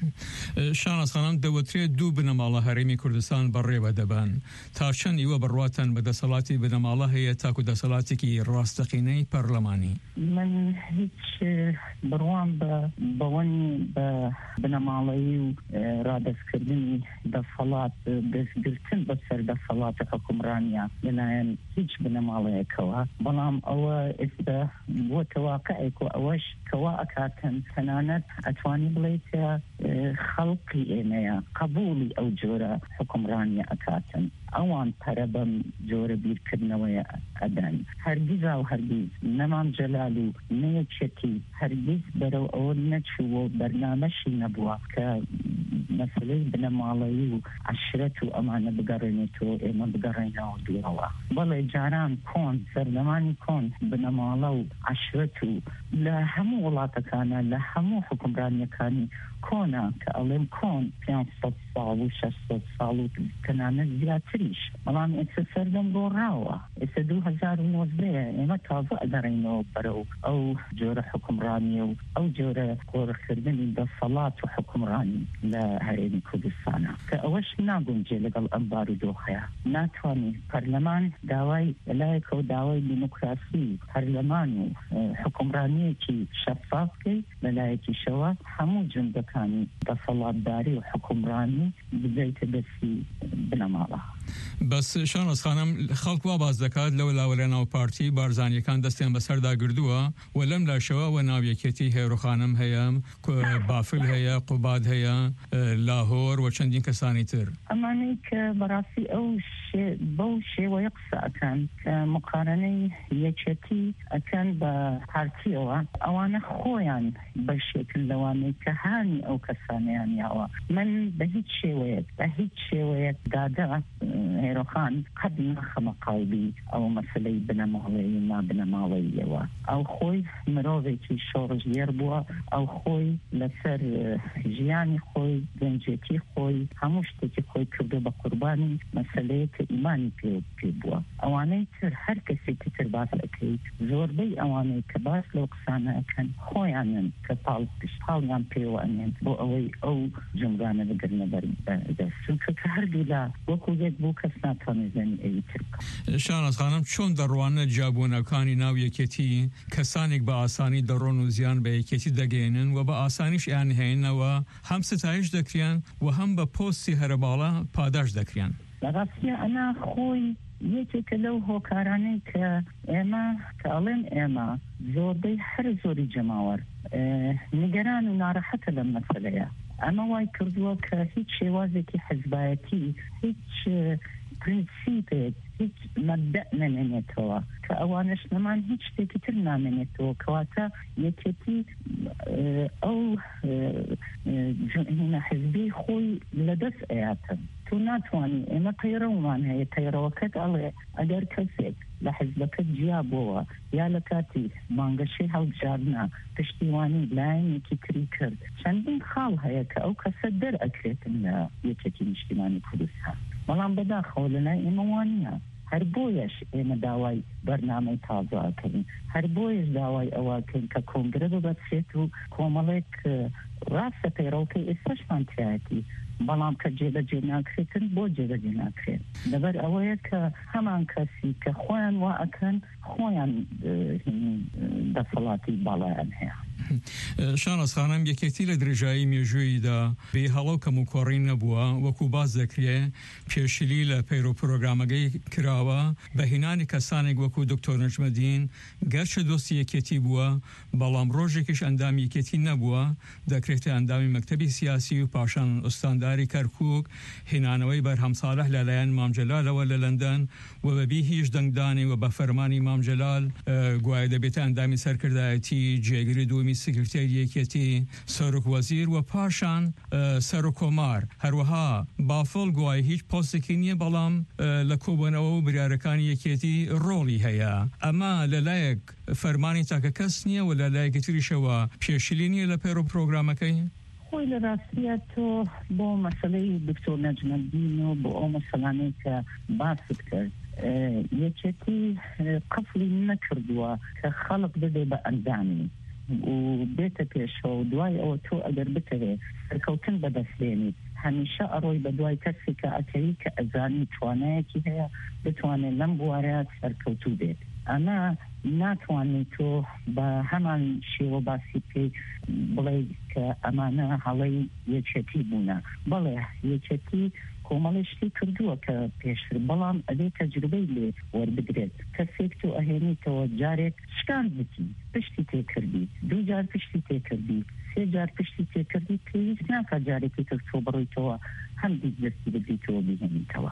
شاناسخانم دەوترێت دوو بنەماڵە هەرێمی کوردستان بەڕێوە دەبن. تا چەند ئیوە بڕواتەن بە دەسەڵاتی بنەماڵە هەیە تاکو دەسەڵاتێکی ڕاستەقینەی پەرلەمانی؟ من هیچ بڕوام بەوەنی بە بنەماڵەیی و ڕادەستکردنی دەسەڵات دەستگرتن بەسەر دەسەڵاتە حکومڕانیە لەلایەن هیچ بنەماڵەیەکەوە، بەڵام ئەوە ئێستا بۆ تەواقعێک و ئەوەش کەوا ئەکاتن تەنانەت ئەتوانی بڵێت کە خەڵقی ئێمەیە قبولی ئەو جۆرە حکومڕانیە ئەکاتن، ئەوان پەرە بەم جۆرە بیرکردنەوەی ئەدەن. هەرگیزا و هەرگیز نەمام جەلال و نەیەکێتی هەرگیز بەرەو ئەوە نەچووە، بەرنامەشی نەبووە کە مەسەلەی بنەماڵەیی و عەشرەت و ئەمانە بگەڕێنێتەوە، ئێمە بگەڕێنەوە دوێرەوە. بەڵێ جاران کۆن سەردەمانی کۆن بنەماڵە و عەشرەت و لە هەموو وڵاتەکانە لە هەموو حکومڕانیەکانی کۆنا کە ئەڵێم کۆن 500 ساڵ و 600 ساڵ و تەنانەت زیاتریش، بەڵام ئێستا سەردەم گۆڕاوە، ئێستا 2019 ئێمە تازە ئەگەڕێنەوە بەرەو ئەو جۆرە حکومڕانیە و ئەو جۆرە گۆڕەکردنی دەسەڵات و حکومڕانی لە هەرێمی کوردستانە کە ئەوەش ناگونجێ لەگەڵ ئەم بارودۆخەیە. ناتوانێت پەرلەمان داوای لەلایەکەوە داوای دیموکراسی پەرلەمان و حکومڕانیەکی شەفاف بکەیت، لەلایەکیشەوە هەموو جندەکانی دەسەڵاتداری و حکومڕانی بدەیتە دەستی بنەماڵە. بەس شانۆز خانم خەڵک وا باز دەکات لەو لاوەلە ناو پارتی بارزانیەکان دەستیان بەسەردا گردووە و لەم لاشەوە ناویەکێتی هێرو خانم هەیە، بافل هەیە، قوباد هەیە، لاهۆر و چەندین کەسانی تر. ئەمانەی کە بەڕاستی بەو شێوەیە قسەکەن کە مقارنەی یەکێتی ئەکەن بە پارتیەوە، ئەوانە خۆیان بەشێکن لەوانەی کە هانی ئەو کەسانیان یاوە. من بە هیچ شێوەیەک دادا هێرۆخان قەت ناخەمە قاڵبی ئەو مەسلەی بنەماڵەیە نابنەماڵەیەوە. ئەو خۆی مرۆڤێکی شۆڕژێر بووە، ئەو خۆی لەسەر ژیانی خۆی، گەنجێتی خۆی، هەموو شتێکی خۆی کردو بە قوربانی مەسلەیە کە ئیمانی پێ بووە. ئەوانەی تر هەر کەسێکی تر باس ئەکەیت، زۆربەی ئەوانەی کە باس لەو قسانە ئەکەن خۆیانن کە پاڵیان پێوە ئەنێن بۆ ئەوەی ئەو جنگانە بگرنە بەردەست، چونکە کە هەردوو لا وەکو یەک بوو کەس ناتوانێت زەنی ئەوی تر بکات. شانۆز خانم چۆن دەڕوانە جیابوونەکانی ناو یەکێتی کەسانێک بە ئاسانی دەڕۆن و زیان بە یەکێتی دەگەێنن و بە ئاسانیش یان هێننەوە هەم ستایش دەکرێن و هەم بە پۆستی هەرەباڵە پاداش دەکرێن؟ بەڕاستیە ئەنا خۆی یەکێکە لەو هۆکارانەی کە ئێمە کە ئەڵێن ئێمە زۆربەی هەر زۆری جەماوەر نیگەران و ناڕەحەتە لەم مەسەلەیە. ئەمە وای کردووە کە هیچ شێوازێکی حەزبایەتی، هیچ پرینسیپێک، هیچ مەبدە نەمێنێتەوە، کە ئەوانش نەمان هیچ شتێکی تر نامێنێتەوە، کەواتە یەکێتی ئەو حزبی خۆی لەدەست ئەیاتن. تو ناتوانانی ئێمە پەیڕەومان هەیە، پەیڕەوەکەت ئەڵێ ئەگەر کەسێک لە حزبەکەت جیابەوە یا لە کاتی مانگەشەی هەڵبژاردنا پشتیوانی لایەنێکی تری کرد، چەندین خاڵ هەیە کە ئەو کەسە دەرئەکرێتن لە یەکێتی نیشتیمانی کوردستان. بەڵام بەداخەوە لەلای ئێمە وانە. هەر بۆیەش ئێمە داوای بەرنامەی تازە ئەکەین، هەر بۆیەش داوای ئەوەکەین کە کۆنگرە ببەچێت و کۆمەڵێک ڕاستە پەیڕەوەکەی ئێستاشمان تایەتی، بەڵام کە جێبەجێ ناکرێتن بۆ جێبەجێ ناکرێت. لەبەر ئەوەیە کە هەمان کەسی کە خۆیان وا ئەکەن خۆیان دەسەڵاتی باڵایان هەیە. شانۆز خانم یەکێتی لە درێژایی مێژوویدا بێ هەڵەو کەم و کۆڕین نەبووە، وەکو باز دەکرێ پێشلی لە پەیرۆ پرۆگرامەکەی کراوە بە هێنانی کەسانێک وەکو دکتۆر نەجمەدین، گەرچە دۆستی یەکێتی بووە بەڵام ڕۆژێکیش ئەندامی یەکێتی نەبووە، دەکرێتە ئەندامی مەکتەبی سیاسی و پاشان ئوستانداری کەرکووک، هێنانەوەی بەرهەم ساڵح لەلایەن مام جەلالەوە لە لەندەن و بەبی هیچ دەنگدانی و بە فەرمانی مام جەلال گوایە دەبێتە ئەندامی سەرکردایەتی جێگری دومی سکرتێری یەکێتی سەرۆک وەزیر و پاشان سەرۆک کۆمار. هەروەها بافڵ گوای هیچ پۆستێکی نییە، بەڵام لە کۆبوونەوە و بریارەکانی یەکێتی ڕۆڵی هەیە. ئەمە لەلایەک فەرمانی تاکە کەس نییە و لەلایەکی تریشەوە پێشلی نییە لە پەیرۆ پرۆگرامەکەی؟ خۆی لە ڕاستیە تۆ بۆ مەسەلەی دکتۆر نەجمەدین و بۆ ئەو مەسەلانەی کە باست کرد یەکێتی قفڵی نەکردووە کە خەڵک بدێ بە ئەندامی و بێتە پێشەوە و دوای ئەوە تۆ ئەگەر بتەوێ سەرکەوتن بەدەستێنیت هەمیشە ئەڕۆی بە دوای کەسی کە ئەکەوی کە ئەزانی توانایەکی هەیە بتوانێت لەم بوارەیە سەرکەوتوو بێت. ئەمە ناتوانێت تۆ بە هەمان شێوە باسی پێ بڵێ کە ئەمانە هەڵەی یەکێتی بوونە. بەڵێ یەکێتی کۆمەڵی شتی کردووە کە پێشتر، بەڵام ئەدەی تەجروبەی لێ وەربگرێت. کەسێک تۆ ئەهێنیتەوە جارێک شکان بکی پشتی تێکردی، دوو جار پشتی تێکردی، سێ جار پشتی تێکردی، پێویست ناکە جارێکی تر تۆ بڕۆیتەوە هەم دیگەستی بدەیتەوە بهێنیتەوە.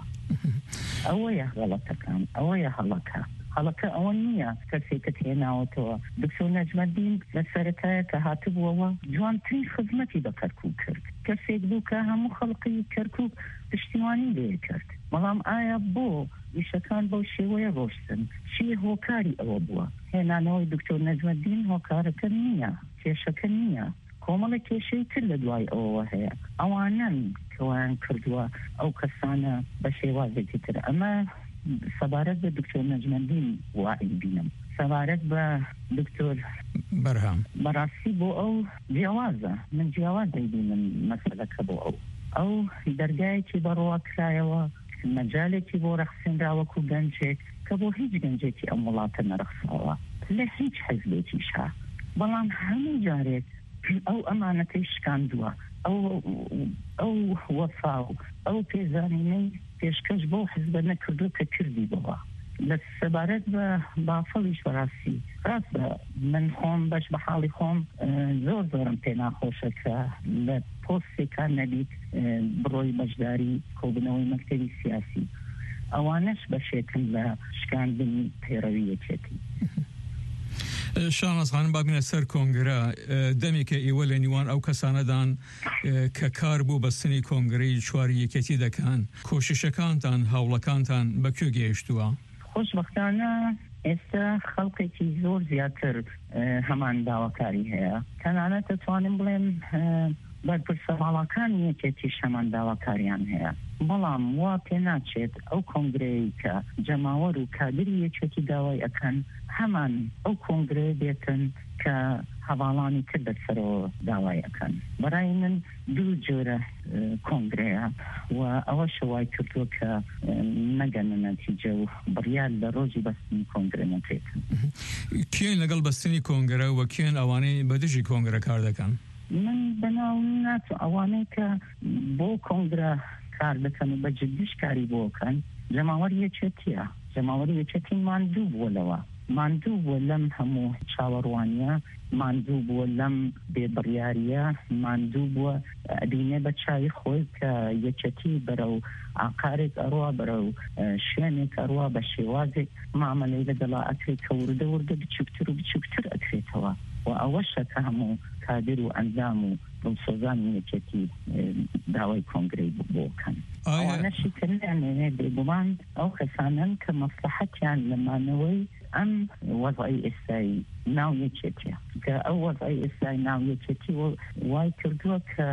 ئەوەیە غەڵەتەکان، ئەوەیە هەڵەکە. هەڵەکە ئەوە نییە کەسێکت هێناوەتەوە. دکتۆر نەجمەدین لە سەرەتایە کە هاتبووەوە جوانترین خزمەتی بە کەرکووک کرد. کەسێک بوو کە هەموو خەڵقی کەرکووک پشتیوانی لێ کرد. بەڵام ئایا بۆ ویشەکان بەو شێوەیە ڕۆشتن؟ چی هۆکاری ئەوە بووە؟ هێنانەوەی دکتۆر نەجمەدین هۆکارەکە نییە، کێشەکە نییە. کۆمەڵە کێشەی تر لە دوای ئەوەوە هەیە. ئەوانن کەوایان کردووە ئەو کەسانە بە شێوازێکی تر. ئەمە سەبارەت بە دکتۆر نەجمەدین واعی بینم. سەبارەت بە دکتۆر بەرهەم بەڕاستی بۆ ئەو جیاوازە، من جیاوازی بینم مەسەلەکە بۆ ئەو دەرگایەکی بەڕوا کرایەوە، مەجالێکی بۆ ڕەخسێنراوەکو گەنجێک کە بۆ هیچ گەنجێکی ئەم وڵاتە نەرەخساوە لە هیچ حەزبێکیشا. بەڵام هەموو جارێک ئەو ئەمانەتەی شکاندووە، ئەو وەفا و ئەو پێزانینەی پێشکەش بۆ حزبە نەکردو کە کردی بەوە لە سەبارەت بە بافڵیش بەڕاستی ڕاست بە من خۆم بەش بە حاڵی خۆم زۆرم پێ ناخۆشە کە لە پۆستێکان نەبیت بڕۆی بەشداری کۆبنەوەی مەکتەبی سیاسی ئەوانەش بەشێکن لە شکاندنی پەیڕەوی یەکێتی. شاناز خانم بابینە سەر کۆنگرە دەمێکە ئێوە لە نیوان ئەو کەسانەدان کە کار بۆ بەستنی کۆنگرەی چواری یەکێتی دەکەن کۆششەکانتان هاوڵەکانتان بەکوێ گەیشتووە؟ خۆشبەختانە ئێستا خەڵقێکی زۆر زیاتر هەمان داواکاری هەیە تەنانەت دەتوانم بڵێم بەرپرسە ماڵەکانی یەکێتیش هەمان داواکاریان هەیە بەڵام وا پێ ناچێت ئەو کۆنگرەیە کە جەماوەر و کادری یەکێتی داوای ئەکەن هەمان ئەو کۆنگرەیە بێتن کە هەواڵانی تر بەسەرەوە داوای ئەکەن. بەڕای من دوو جۆرە کۆنگرەیە و ئەوە شەوای کردووە کە نەگەنە نەتیجە و بڕیار لە ڕۆژی بەستنی کۆنگرە نەکرێتن. کێن لەگەڵ بەستنی کۆنگرە و کێن ئەوانەی بەدژی کۆنگرە کار دەکەن؟ من بەناو ناتو ئەوانەی کە بۆ کۆنگرە کار دەکەن و بە جدیش کاری بۆکەن جەماوەر یەکێتیە جەماوەر یەکێتی ماندوو بووە لەوە ماندوو بووە لەم هەموو چاوەڕوانیە ماندوو بووە لەم بێبڕیاریە ماندوو بووە ئەبینێ بە چاوی خۆی کە یەکێتی بەرەو ئاقارێک ئەڕوا بەرەو شوێنێک ئەڕوا بە شێوازێک مامەلەی لەگەڵا ئەکرێت کە وردە وردە بچووکتر و بچووکتر ئەکرێتەوە و ئەوەشە کە هەموو کادر و ئەندام و دڵسۆزانی یەکێتی داوای کۆنگرەی بۆکەن. ئەوانەشی کردیانێ بێگومان ئەو کەسانن کە مەسلحەتیان لەمانەوەی ئەم وەضعی ئێستایی ناو یەکێتیە کە ئەو وەضعی ئێستایی ناو یەکێتی وای کردووە کە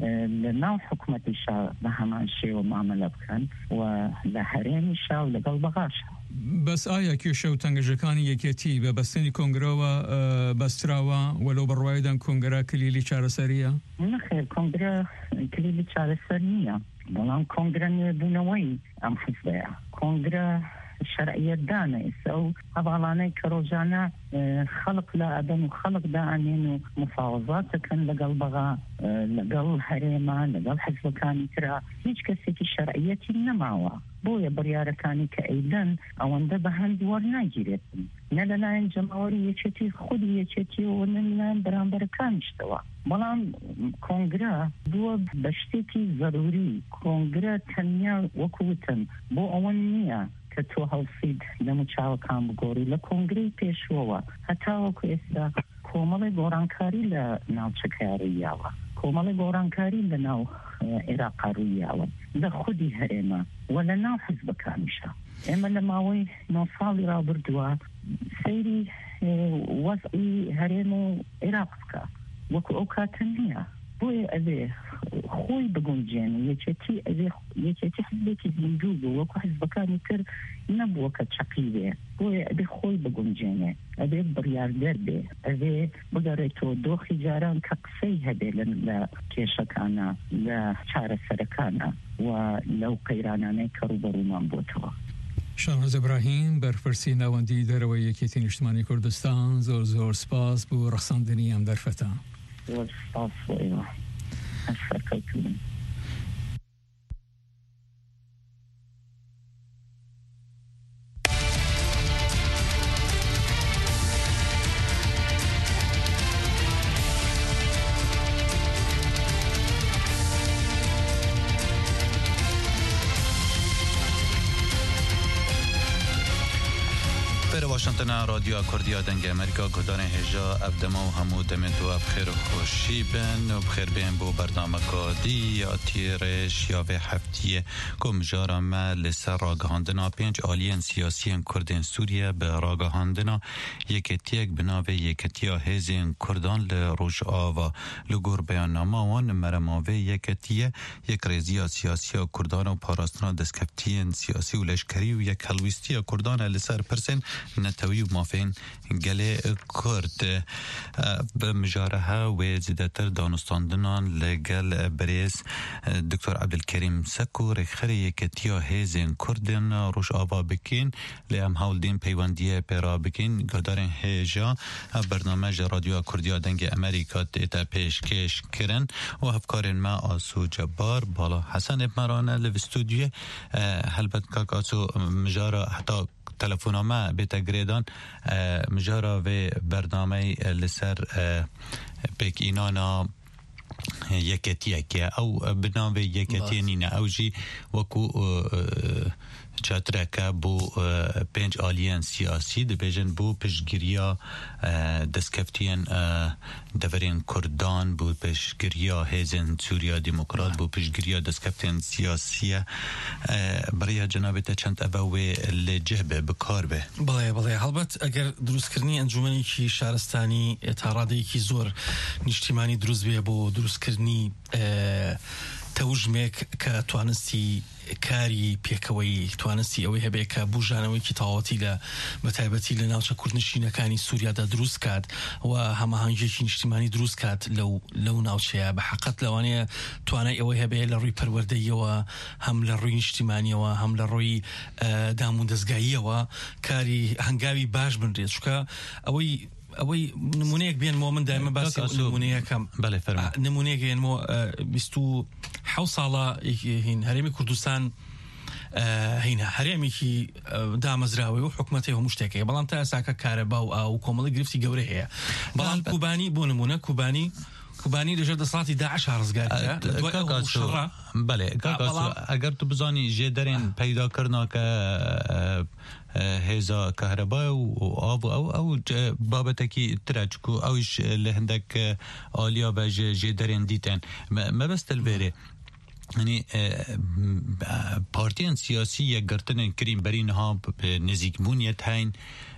لە ناو حکوومەتیشا بە هەمان شێوە مامەلە بکەن و لە هەرێمیشا و لەگەڵ بەغاشە. بەس ئایا کێشە و تەنگەژەکانی یەکێتی بە بەستنی کۆنگرەوە بەستراوە وەلو بەڕوایدان کۆنگرە کلیلی چارەسەریە؟ نەخێر کۆنگرە کلیلی چارەسەر نییە بەڵام کۆنگرە نوێبوونەوەی ئەم حزبەیە کۆنگرە شرعیەتدانە ئێستا و هەواڵانەی کە ڕۆژانە خەڵق لە ئەدەن و خەڵق دائانێن و مفاوەزات دەکەن لەگەڵ بەغا لەگەڵ هەرێما لەگەڵ حزبەکانی ترا هیچ کەسێکی شرعیەتی نەماوە بۆیە بڕیارەکانی کە ئەیدەن ئەوەندە بە هەند وەرناگیرێتن نە لەلایەن جەماوەری یەکێتی خودی یەکێتی و نە لەلایەن بەرامبەرەکانیشتەوە. بەڵام کۆنگرە بووە بە شتێکی زەروری کۆنگرە تەنیا وەکوتن بۆ ئەوە نییە کە تۆ هەڵسید لە مچاوەکان بگۆڕی لە کۆنگرەی پێشوەوە هەتاوەکو ئێستا کۆمەڵی گۆڕانکاری لە ناوچەکاریاوە کۆمەڵی گۆڕانکاری لە ناو عێراقا ڕوویاوە لە خودی هەرێمە و لە ناو حزبەکانیشە. ئێمە لە ماوەی 9 ساڵی ڕابردووە سەیری وەزعی هەرێم و عێراق بکە وەکو ئەو کاتە نییە بۆیە ئەبێ خۆی بگونجێنێ یەکێتی حزبێکی زیندوو بوو وەکو حزبەکانی تر نەبووە کە چەقی بێ بۆیە ئەبێ خۆی بگونجێنێ ئەبێ بڕیاردەر بێ ئەبێ بگەڕێتەوە دۆخی جاران کە قسەی هەبێ لە کێشەکانە لە چارەسەرەکانە و لەو قەیرانانەی کە ڕوبەڕوومان بۆتەوە. شانۆز ئیبراهیم بەرپرسی ناوەندی دەرەوەی یەکێتی نیشتمانی کوردستان زۆر زۆر سپاس بۆ ڕەخساندنی ئەم دەرفەتە. زۆر سپاس بۆ ئێوە. سەرکەوتوون. واشنطن رادیو کوردیا دنگ امریکا گودان هجا ابدما و همو دمت و بخیر و خوشی بن و بخیر بین بو برنامه کادی یا تیرش یا به هفتی کمجارا ما لسر راگهاندنا 5 آلین سیاسی کردین سوریه به راگهاندنا یکتیک بناوه یکتیا هزین کردان لروش آوا لگور بیاننامه وان مرماوه یکتیه یک ریزیا سیاسی کردان و پاراستنا دسکپتین سیاسی و لشکری و یک هلویستی کردان لسر پرسن نتوی و مافین گله کرد بمجارها و زیادتر دانستاندنان لگل بریز دکتر عبدالکریم سکو رخری کتیا هیزن کردن روش آوا بکین لیم هولدین پیوندیه پیرا بکین گدارن هیجا برنامه رادیو کردیا دنگ امریکا دیتا پیشکش کرن و هفکارن ما آسو جبار بالا حسن ابمرانه لوستودیو هلبت کاک آسو مجارا حتی تلفونا ما بتگریدان مجارا و برنامه لسر پیک اینانا یکتیه که او بنام یکتیه نینه او جی وکو چاترکا بو پنج آلیان سیاسی دبیجن بو پشگیریا دستکفتین دورین کردان بو پشگیریا هیزن سوریا دموکرات بو پشگیریا دستکفتین سیاسی برای جنابت چند ابوی لجهبه بکار به بله البته اگر دروست کردنی انجمنی کی شهرستانی تارادی کی زور نیشتیمانی دروست بیه بو دروست کردنی توجمك كتوانستي كاري بيكوي توانستي اوي هبيك بوجانوي كي تاوتي لا متابتي لناوشا كردنشينا كاني سوريا دا دروس كاد وهما هانجي اجتماعي دروس كاد لو ناوشا بحقت لواني تواني اوي هبي لروي پرورديه و هم لروي اجتماعي و هم لروي دامون دزغايه و كاري هنگاوي باش بنريز شكا اوي نمونيك بين مؤمن دائما بس نمونيك كم بله فرما نمونيك يعني مو بستو حوصله هين هرمي كردستان هنا هرمي كي دامزراوي وحكمته ومشتكي بلان تا ساكا كهرباء او كومل غرفتي غوري هي بلان كوباني بو نمونه كوباني لجد صلاتي داعش هرزگار بله اگر تو بزانی جدرین پیدا کرنا که هزا كهرباء وآب أو بابتكي تراجكو أوش لهندك آليا بج جدرين ديتن ما بس تلبيري يعني بارتيان سياسية قرتن كريم برينها بنزيكبونيت هين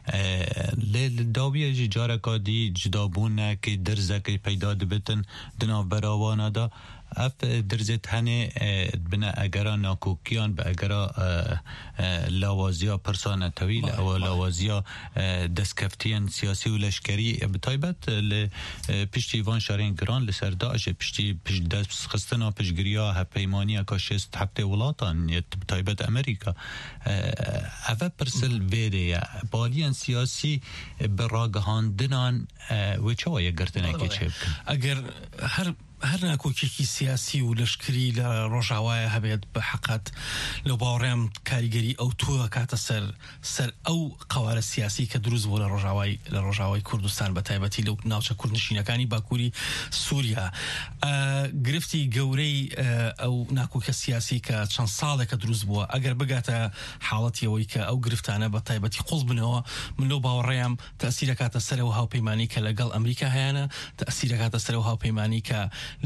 للداوية جاركا دي جدابونا كي درزة كي پیدا دبتن دنا براوانا دا اف درزت هنه بنا اگرا ناکوکیان به اگرا لاوازیا پرسانه طویل او لاوازیا دستکفتیان سیاسی و لشکری بطایبت پشتی وان شارین گران لسر داعش پشتی دست خستنا پشگریا هپیمانی اکا شست هفته ولاتان بطایبت امریکا اوه پرسل ویده بالیان سیاسی براگهاندنان و چه وای گرتنه که چه بکن اگر هر ناکۆکێکی سیاسی و لەشکری لە ڕۆژاوایە هەبێت بە حقات لەو باوەڕێم کاریگەری ئەو تۆ کاتە سەر ئەو قەوارە سیاسی کە دروست بوو لە ڕۆژاوای کوردستان بە تایبەتی لەو ناوچە کوردنشینەکانی باکووری سووریا گرفتی گەورەی ئەو ناکۆکە سیاسی کە چەند ساڵێکە دروست بووە ئەگەر بگاتە حاڵەتی ئەوەی کە ئەو گرفتانە بە تایبەتی قوڵ بنەوە من لەو باوەڕێم تەئسیرەکاتە سەرەوە هاوپەیمانی کە لەگەڵ ئەمریکا هەیەە تەئسیرەکاتە سەرەوە هاوپەیمانی کە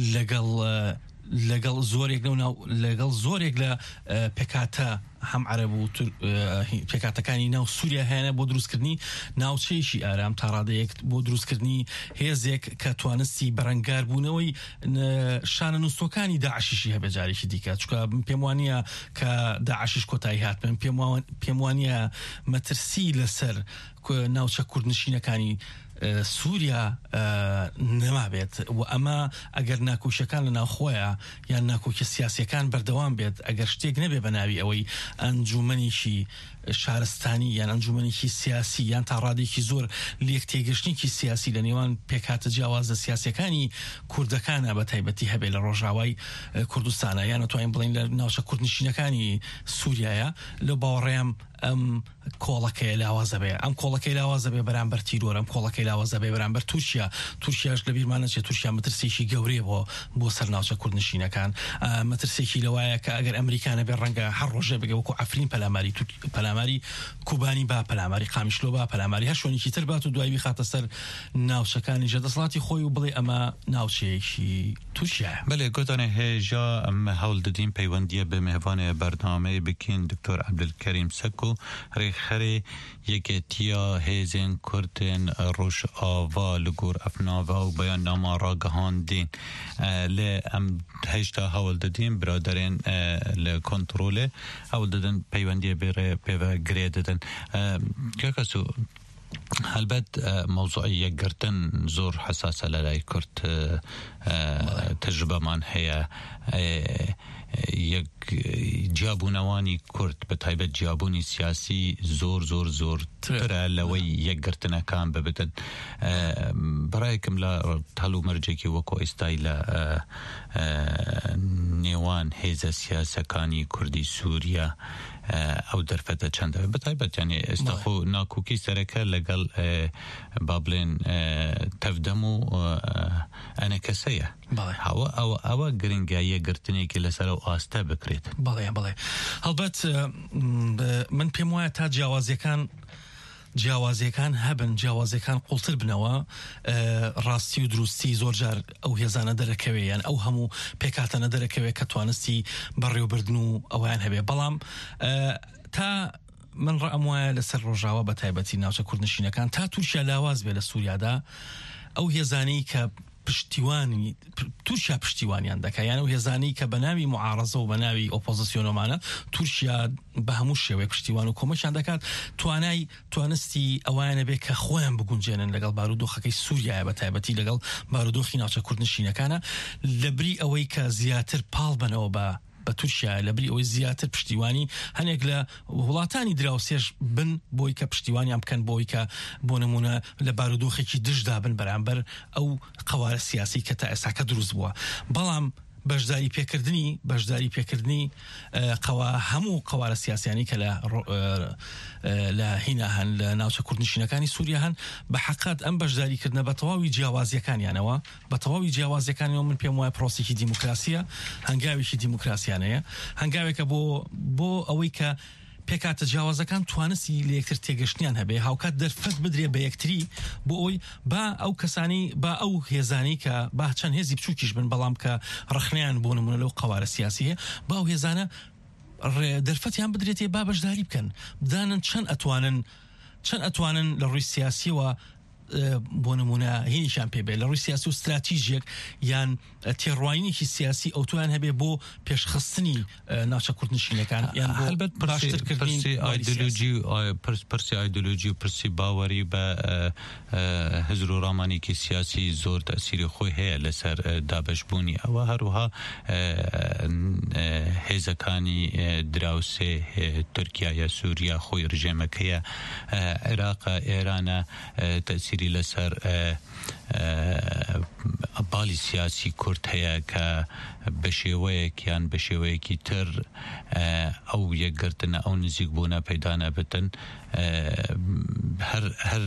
لەگەڵ زۆرێک لە پێکاتە هەم عەرەب و پێکاتەکانی ناو سووریا هەیە بۆ دروستکردنی ناوچەیەکی ئارام تا ڕادەیەک بۆ دروستکردنی هێزێک کە توانستی بەرەنگار بوونەوەی شانە نووسۆکانی داعشیشی هەبێ جارێکی دیکە چونکە پێم وانە کە داعشیش کۆتایی هاتبن پێم وانە مەترسی لەسەر ناوچە کوردنشینەکانی سووریا نەما بێت و ئەمە ئەگەر ناکۆشەکان لە ناوخۆیە یان ناکۆکە سیاسیەکان بەردەوام بێت ئەگەر شتێک نەبێ بە ناوی ئەوەی ئەنجومەنێکی شارستانی یان ئەنجومەنێکی سیاسی یان تا ڕادێکی زۆر لێک تێگەشتێکی سیاسی لە نێوان پێکاتە جیاوازە سیاسیەکانی کوردەکانە بە تایبەتی هەبێ لە ڕۆژاوای کوردستانە یان نەتوانین بڵین لە ناوچە کوردنشینەکانی سووریایە لە باوەڕێم ئەم کۆڵەکەی لاوازە بێ ئەم کۆڵەکەی لاوازە بێ بەرامبەر تیرۆر ئەم کۆڵەکەی لاوازە بێ بەرامبەر تورکیاش لە بیرمانە چێت تورکیا مەترسێکی گەورەیە بۆ سەر ناوچە کوردنشینەکان مەترسێکی لەوایە کە ئەگەر ئەمریکانە بێ ڕەنگە هەر ڕۆژێ بگە وەکو ئەفرین پەلاماری کوبانی با پەلاماری قامیشلۆ با پەلاماری هەر شوێنێکی تر بات و دوای بخاتە سەر ناوچەکانی جێدەسەڵاتی خۆی و بڵێ ئەمە ناوچەیەکی تورکیایە بەڵێ گوتانە هێژا ئەمە هەوڵ دەدین پەیوەندیە بە میهوانە بەرنامەیە بکەین دکتۆر عەبدولکەریم سەکو و ڕێکخەرێ یەکێتیە هێزên کوردên Rojava li gor Efnava û beyannama ragihandin lê em hêjta hewl didin biraderên li kontrolê hewl didin peywendiyê bêre pêve girê didin Kakasu هەلبەت مەوزوعی یەکگرتن زۆر حساسە لەلای کورد تەجربەمان هەیە یەک جیابوونەوانی کورد بە تایبەت جیابوونی سیاسی زۆر ترە لەوەی یەکگرتنەکان ببدن بەڕایەکم لە هەڵ و مەرجێکی وەکو ئێستای لە نێوان هێزە سیاسەکانی کوردی سووریا ئەو دەرفەتە چەندە بە تایبەت یعنی ئێستا خۆ ناکۆکی سەرەکە لەگەڵ با بڵێن تەفدەم و ئەنەکەسەیە ئەوە گرنگە یەکگرتنێکی لەسەر ئەو ئاستە بکرێت بەڵێ هەڵبەت من پێم وایە تا جیاوازیەکان هەبن جیاوازیەکان قوڵتر بنەوە ڕاستی و دروستی زۆر جار ئەو هێزانە دەرەکەوێ یان ئەو هەموو پێکاتەنە دەرەکەوێ کە توانستی بەڕێوەبردن و ئەویان هەبێ بەڵام تا من ڕەم وایە لەسەر ڕۆژاوە بە تایبەتی ناوچە کوردنشینەکان تا تورکیا لاواز بێ لە سووریادا ئەو هێزانەی کە تورکیا پشتیوانیان دەکە یان ئەو هێزانەی کە بە ناوی معارەزە و بە ناوی ئۆپۆزیسیۆنۆمانە تورکیا بە هەموو شێوەیە پشتیوان و کۆمەکیان دەکات توانستی ئەوانە بێ کە خۆیان بگونجێنن لەگەڵ بارودۆخەکەی سووریایە بە تایبەتی لەگەڵ بارودۆخی ناوچە کوردنشینەکانە لەبری ئەوەی کە زیاتر پاڵ بنەوە بە تورکیا لەبری ئەوەی زیاتر پشتیوانی هەنێک لە وڵاتانی دراوسێش بن بۆی کە پشتیوانیان بکەن بۆی کە بۆ نمونە لە بارودۆخێکی دژدا بن بەرامبەر ئەو قەوارە سیاسی کە تا ئێساکە دروست بووە بەڵام بەشداری پێکردنی هەموو قەوارە سیاسیانی کە لە هینا هەن لە ناوچە کوردنشینەکانی سووریا هەن بە حقیقت ئەم بەشداریکردنە بە تەواوی جیاوازیەکانیانەوە بە تەواوی جیاوازیەکانەوە من پێم وایە پرۆسێکی دیموکراسیە هەنگاوێکی دیموکراسیانەیە هەنگاوێکە بۆ ئەوەی کە پێکاتە جیاوازەکان توانستی لە یەکتر تێگەشتیان هەبێ هاوکات دەرفەت بدرێ بە یەکتری بۆ ئەوی با ئەو کەسانی با ئەو هێزانی کە با چەند هێزی بچووکیش بن بەڵام کە ڕخنیان بۆ نمونە لەو قەوارە سیاسی هەیە با ئەو هێزانە دەرفەتیان بدرێتێ با بەشداری بکەن بدانن چەند ئەتوانن لە ڕووی سیاسیەوە بۆ نمونە هینیشان پێبێ لە ڕووی سیاسی و استراتیژیەک یان تێڕوانینێکی سیاسی ئەوتوان هەبێ بۆ پێشخستنی ناوچە کوردنشینەکان یان هەلبەت باشترکردنی پرسی ئایدۆلۆژی و پرسی باوەری بە هزر و ڕامانێکی سیاسی زۆر تەسیری خۆی هەیە لەسەر دابەشبوونی ئەوە هەروها هێزەکانی دراوسێ تورکیا سووریا خۆی ڕژێمەکەیە عێراقە ئێرانە تەسیری لەسەر باڵی سیاسی کورد هەیە کە بە شێوەیەکیان بە شێوەیەکی تر ئەو یەکگرتنە ئەو نزیک بوونە پەیدا نەبتن هەر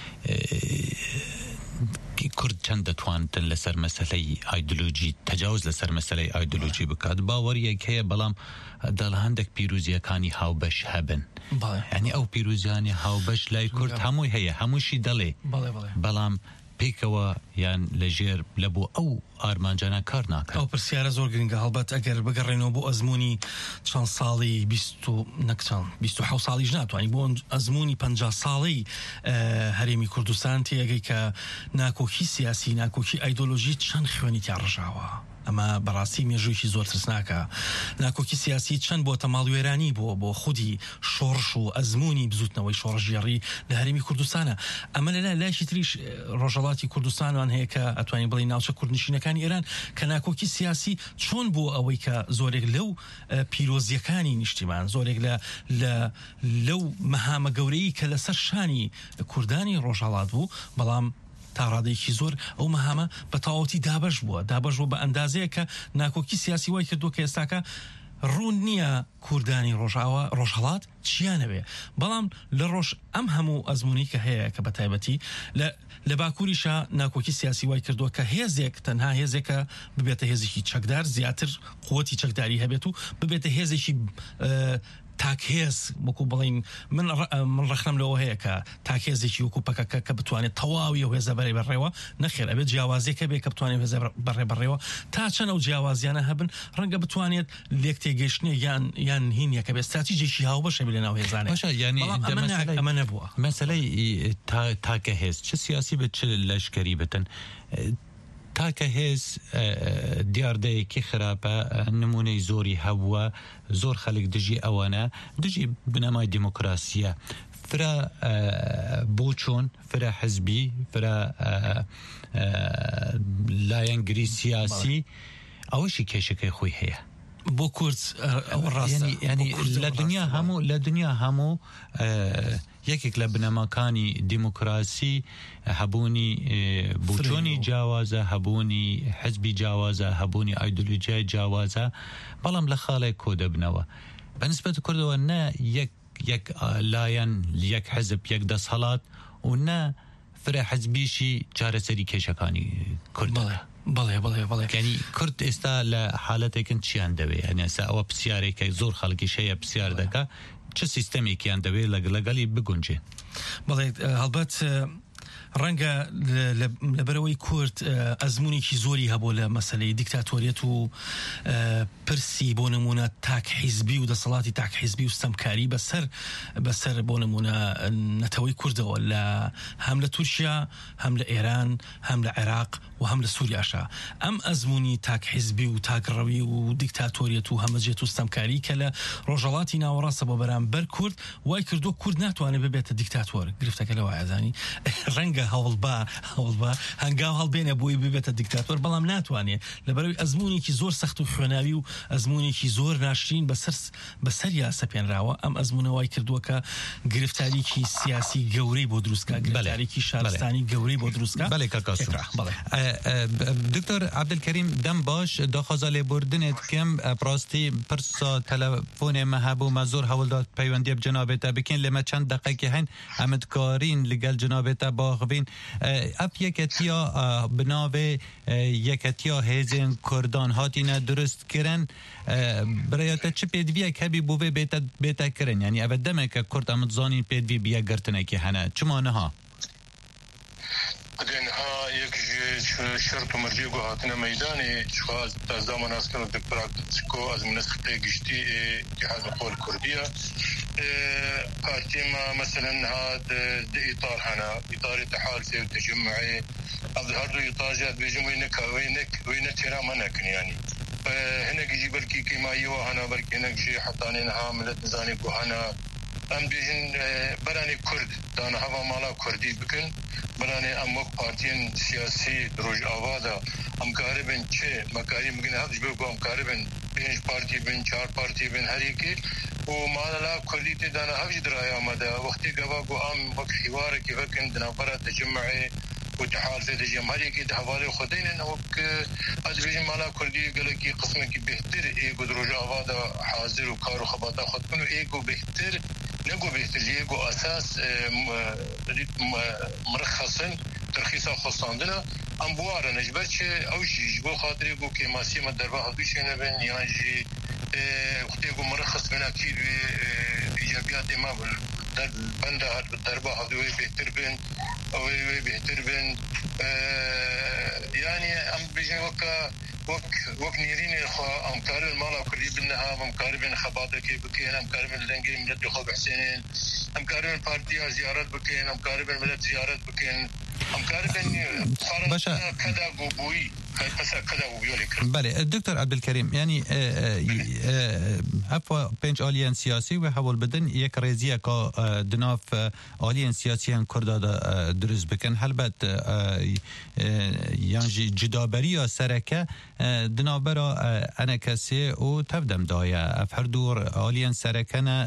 کورد چەند دەتوانتن لەسەر مەسەلەی ئایدۆلۆژی تەجاوز لەسەر مەسەلەی ئایدۆلۆژی بکات باوەریەک هەیە بەڵام دەڵ هەندێک پیرۆزیەکانی هاوبەش هەبن یعنی ئەو پیرۆزیانی هاوبەش لای کورد هەمووی هەیە هەمووشی دەڵێ بەڵام پێکەوە یان لەژێر لە بۆ ئەو ئارمانجانە کار ناکات ئەو پرسیارە زۆر گرنگە هەڵبەت ئەگەر بگەڕێنەوە بۆ ئەزمموی چەند ساڵی 27 ساڵیش ناتوانانی بۆ ئەزمموی 50 ساڵی هەرێمی کوردستان تێگەی کە ناکۆکی سیاسی ناکۆکی ئایدۆلۆژی چەند خوێنی تا ڕژاوە ئەمە بەڕاستی مێژوویکی زۆر ترسناکە ناکۆکی سیاسی چەند بۆ تەماڵوێرانی بۆ خودی شۆڕش و ئەزمموی بزوتنەوەی شۆڕژێڕی لە هەرێمی کوردستانە ئەمە لە لایشی تریش ڕۆژەڵاتی کوردستانوان هەیە کە ئەتوانین بڵێ ناوچە کوردنشینەکانی ئێران کە ناکۆکی سیاسی چۆن بۆ ئەوەی کە زۆرێک لەو پیرۆزیەکانی نیشتیمان زۆرێک لەو مەهامە گەورەی کە لەسەر شانی کوردانی ڕۆژهەڵات بوو بەڵام تا ڕادێکی زۆر ئەو مەهامە بە تەواوەتی دابەش بووە بە ئەندازەیە کە ناکۆکی سیاسی وای کردووە کە ئێستاکە ڕوون نییە کوردانی ڕۆژهەڵات چیانەوێ بەڵام لە ڕۆژ ئەم هەموو ئەزمموی کە هەیە کە بە تایبەتی لە باکووریشە ناکۆکی سیاسی وای کردووە کە هێزێک تەنها هێزێکە ببێتە هێزێکی چەکدار زیاتر قووەتی چەکداری هەبێت و ببێتە هێزێکی تاکهێز وەکو بڵین من ڕخنم لەوە هەیە کە تاکهێزێکی وەکو پەکەکە کە بتوانێت تەواوی و هێزە بەرەی بەڕێوە نەخێر ئەبێت جیاوازیەکە بێ کە بتوانێت هێزە بەڕێ بەڕێوە تا چەنە و جیاوازیانە هەبن ڕەنگە بتوانێت لێک تێگەیشتنی یان هینیەکە بێت استراتیژێکی هاوبەشە بێ لە ناو هێزانێ باشە یعنی ئەمە نەبووە مەسەلەی تاکە هێز چ سیاسی بێت چ لەشکەری بتن تاکە هێز دیاردەیەکی خراپە نمونەی زۆری هەبووە زۆر خەڵک دژی ئەوانە دژی بنەمای دیموکراسیە فرە بۆ چۆن فرە حزبی فرە لایەنگری سیاسی ئەوەشی کێشەکەی خۆی هەیە بۆ کورد ینی لە دنیا هەموو یەکێک لە بنەماکانی دیموکراسی هەبوونی بوچۆنی جیاوازە هەبوونی حزبی جیاوازە هەبوونی ئایدۆلۆژیای جیاوازە بەڵام لە خاڵێک کۆ دەبنەوە بەنسبەت کوردەوە نە یەک لایەن یەک حزب یەک دەسەڵات و نە فرە حزبیشی چارەسەری کێشەکانی کوردەوە بەڵێ ینی کورد ئێستا لە حالەتێکن چیان دەوێت هەنێ ئەوە پرسیارێکە زۆر خەڵکی شەیە پرسیار دەکە چه سیستەمێکیان دەوێت لەگەڵی بگونجێ بەڵێ هەڵبەت ڕەنگە لەبەرەوەی کورد ئەزمونێکی زۆری هەبوو لە مەسەلەی دیکتاتۆریەت و پرسی بۆ نمونە تاک حیزبی و دەسەڵاتی تاک حیزبی و ستەمکاری بەسەر بۆ نمونە نەتەوەی کوردەوە لە هەم لە تورکیا هەم لە ئێران هەم لە عێراق و هەم لە سووریاشا ئەم ئەزمونی تاک حیزبی و تاکڕەوی و دیکتاتۆریەت و هەمەجێت و ستەمکاری کە لە ڕۆژهەڵاتی ناوەڕاستە بۆ بەرامبەر کورد وای کردو کورد ناتوانێت ببێتە دیکتاتۆر گرفتەکە لەوە ئازانی ڕەنگە هەوڵبا هەنگاو هەڵبێنە بۆی ببێتە دیکتاتۆر بەڵام ناتوانێت لەبەرەوەی ئەزمونێکی زۆر سەخت و خوێناوی و ئەزمونێکی زۆر ناشرین بەسەریا سەپێنراوە ئەم ئەزمونەوەی کردووە کە گرفتاریکی سیاسی گەورەی بۆ دروستکە گرفتاریکی شارستانی گەورەی بۆ دروستکە دکتۆر عەبدولکەریم دەم باش داخوازا لێبوردنێت کەم پڕاستی پرسا تەلەفۆنێمە هەبوومە زۆر هەوڵدات پەیوەندی بجەنابێتە بکەین لێمە چەند دقەیەکی هەن ئەمدکارین لەگەڵ جەنابێتە باخبین ئەف یەکەتیا بناوێ یەکەتیا هێزên کوردان هاتینە دروستکردن برایەتە چ پێدویەک هەبی بۆ بێتە کردن یعنی ئەوە دەمێکە کورد ئەمدزانی پێدوی بیەگرتنێکی هەنە چمانەها شرط و مرجی گو هاتنه میدانی شخواست از دامان از کنو دک پراکتیکو از منسخه گشتی جهاز قول کردیه پارتی ما مثلا هاد ده اطار هنا اطار تحالفي وتجمعي افضل هردو اطار جاد بيجم وينك ترى ما نكن يعني هنا جي بركي كيما يوا هنا بركي هنا جي حطاني نها ملت نزاني بو هنا ام بيجن براني كرد دانا هوا مالا كردي بكن براني ام وقت پارتين سياسي روج آوادا ام قاربن چه مكاري ممكن هفش بيقو ام قاربن 5 پارتي بن 4 پارتي بن هر يكي ومالا لا كردي دانا هفش درايا آمادا وقتي قباقو ام وقت حوارك فكن دنا برا تجمعي وتحالفي تجمهري كي حوالي خدين وك ازبيجن مالا كردي قالكي قسمك بهتر ايغو دروج آوادا حاضر وكارو خباتا خد كنو ايغو بهتر نقو بهتر ايغو اساس مرخصن ترخيصا خصاندنا ام بوارا نجبرش او شي جبو خاطري قو كيماسي ما دربا هدوشينا بن يانجي وقتي قو مرخص بنا كيل ايجابيات ما بندا دربا هدوي بهتر بن او بهتر بن يعني ام بيجي وك نيرين ام كارن مالا كلي بنها ام كارن خباطه كي بكين ام كارن لنجي ملت خو حسين ام كارن بارتي زيارات بكين ام كارن ملت زيارات بكين ام كارن باشا كذا بوي بله دکتر عبدالکریم یعنی افوا پنج آلیان سیاسی و حول بدن یک ریزیه که دناف آلیان سیاسی ان کرده درست بکن هلبت یعنی جدابری یا سرکه دنابرا انا کسی او تفدم دایا افهر دور آلیان سرکنه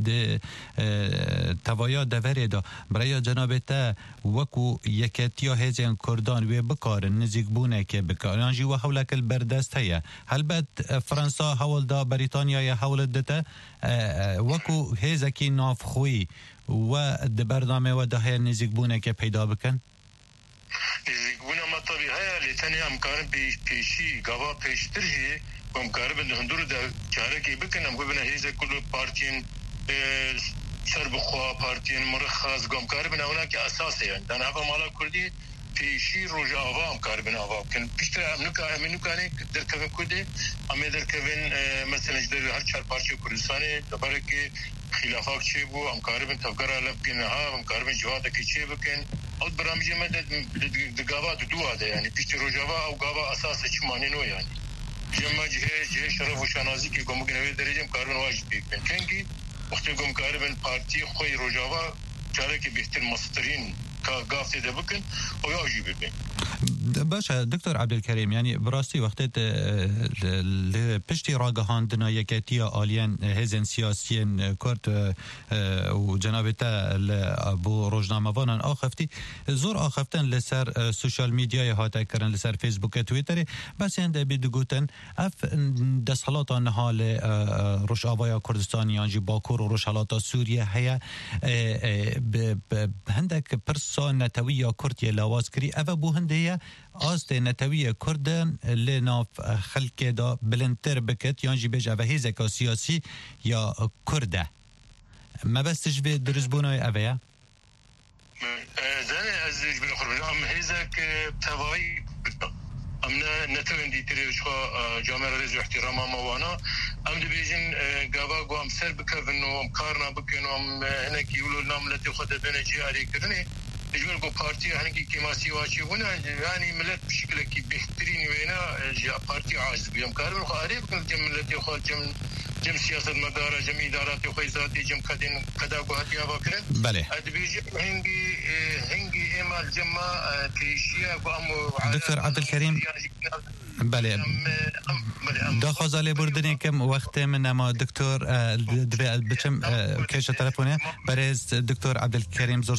توایا دوری دا برای جنابتا وکو یکتیا هزین کردان و بکارن نزیک بونه که بکارنجی و حولک البردست هیا هلبت فرانسا حول دا بریتانیا یا حول دته وکو هزکی ناف خوی و دبرنامه و ده نزیک بونه که پیدا بکن نزیک بونه ما طبیعه لیتنی امکان پیشی گوا پیشتر هی امکان به هندور دا چاره کی بکنم کو بنا هیز کل پارتین سر بخوا پارتین مرخص گم کار بنا اونا که اساسه یعنی دان هوا مالا کردی پیشی روز آوام کار بنا آوام کن بیشتر امنو کنه در کفن کده اما در کفن مثلا در هر چهار پارچه کردستانه دوباره که خلافات چه بو ام کار بن تفکر علب کنه ها ام کار بن جواد که چه بکن اول برنامج مدد دگاوا دو هذا يعني بیشتر روز آوا او گاوا اساسه چه معنی نو یعنی جمع جه شرف و شنازی که گم کنه درجه کار بن واجب بکن کنگی وقتی گم کار بن پارتی خوی روز آوا چاره که بهتر مسترین كقافة دبكن ويجي ببين. باشا دكتور عبد الكريم يعني براسي وقت لبشتي راجهان دنايكاتية آليان هزن سياسيين كرت وجنابته لأبو روجنامة فانان آخفتي زور آخفتن لسر سوشيال ميديا هاتا كرن لسر فيسبوك تويتر بس عند بيدقوتن اف دسحلات آنها لروش آوايا كردستاني يانجي باكور وروش حالات سوريا هيا هندك برسا نتوية كردية لواسكري أفا بو هندية آست نتوية كردن لناف خلق دا بلنتر بكت يانجي بيج أفا هيزك سياسي يا كردة ما بس تجبه درزبونا أفا زاني أزيج بالخربين أم هيزك تواي امنا نتوين دي تري شو جامعه رئيس احتراما موانا ام دي بيجن غابا قام سر بكفنو ام كارنا بكنو ام هناك يقولوا لنا ملتي خد بين جاري كرني يجون كو بارتي هناك كيما سيواشي هنا يعني ملت بشكل كي بيخترين وينا جا بارتي عاجز بيوم كارن قريب جم ملتي خال جم سياسه مدار جم ادارات وخيزاتي جم كدين كدا قهتي اباكرن بله اد بيجي هنجي اما الجما كريشيا قام دكتور عبد الكريم بله داخل بردني كم وقت من ما دكتور بچم كيش تلفونه برز دكتور عبد الكريم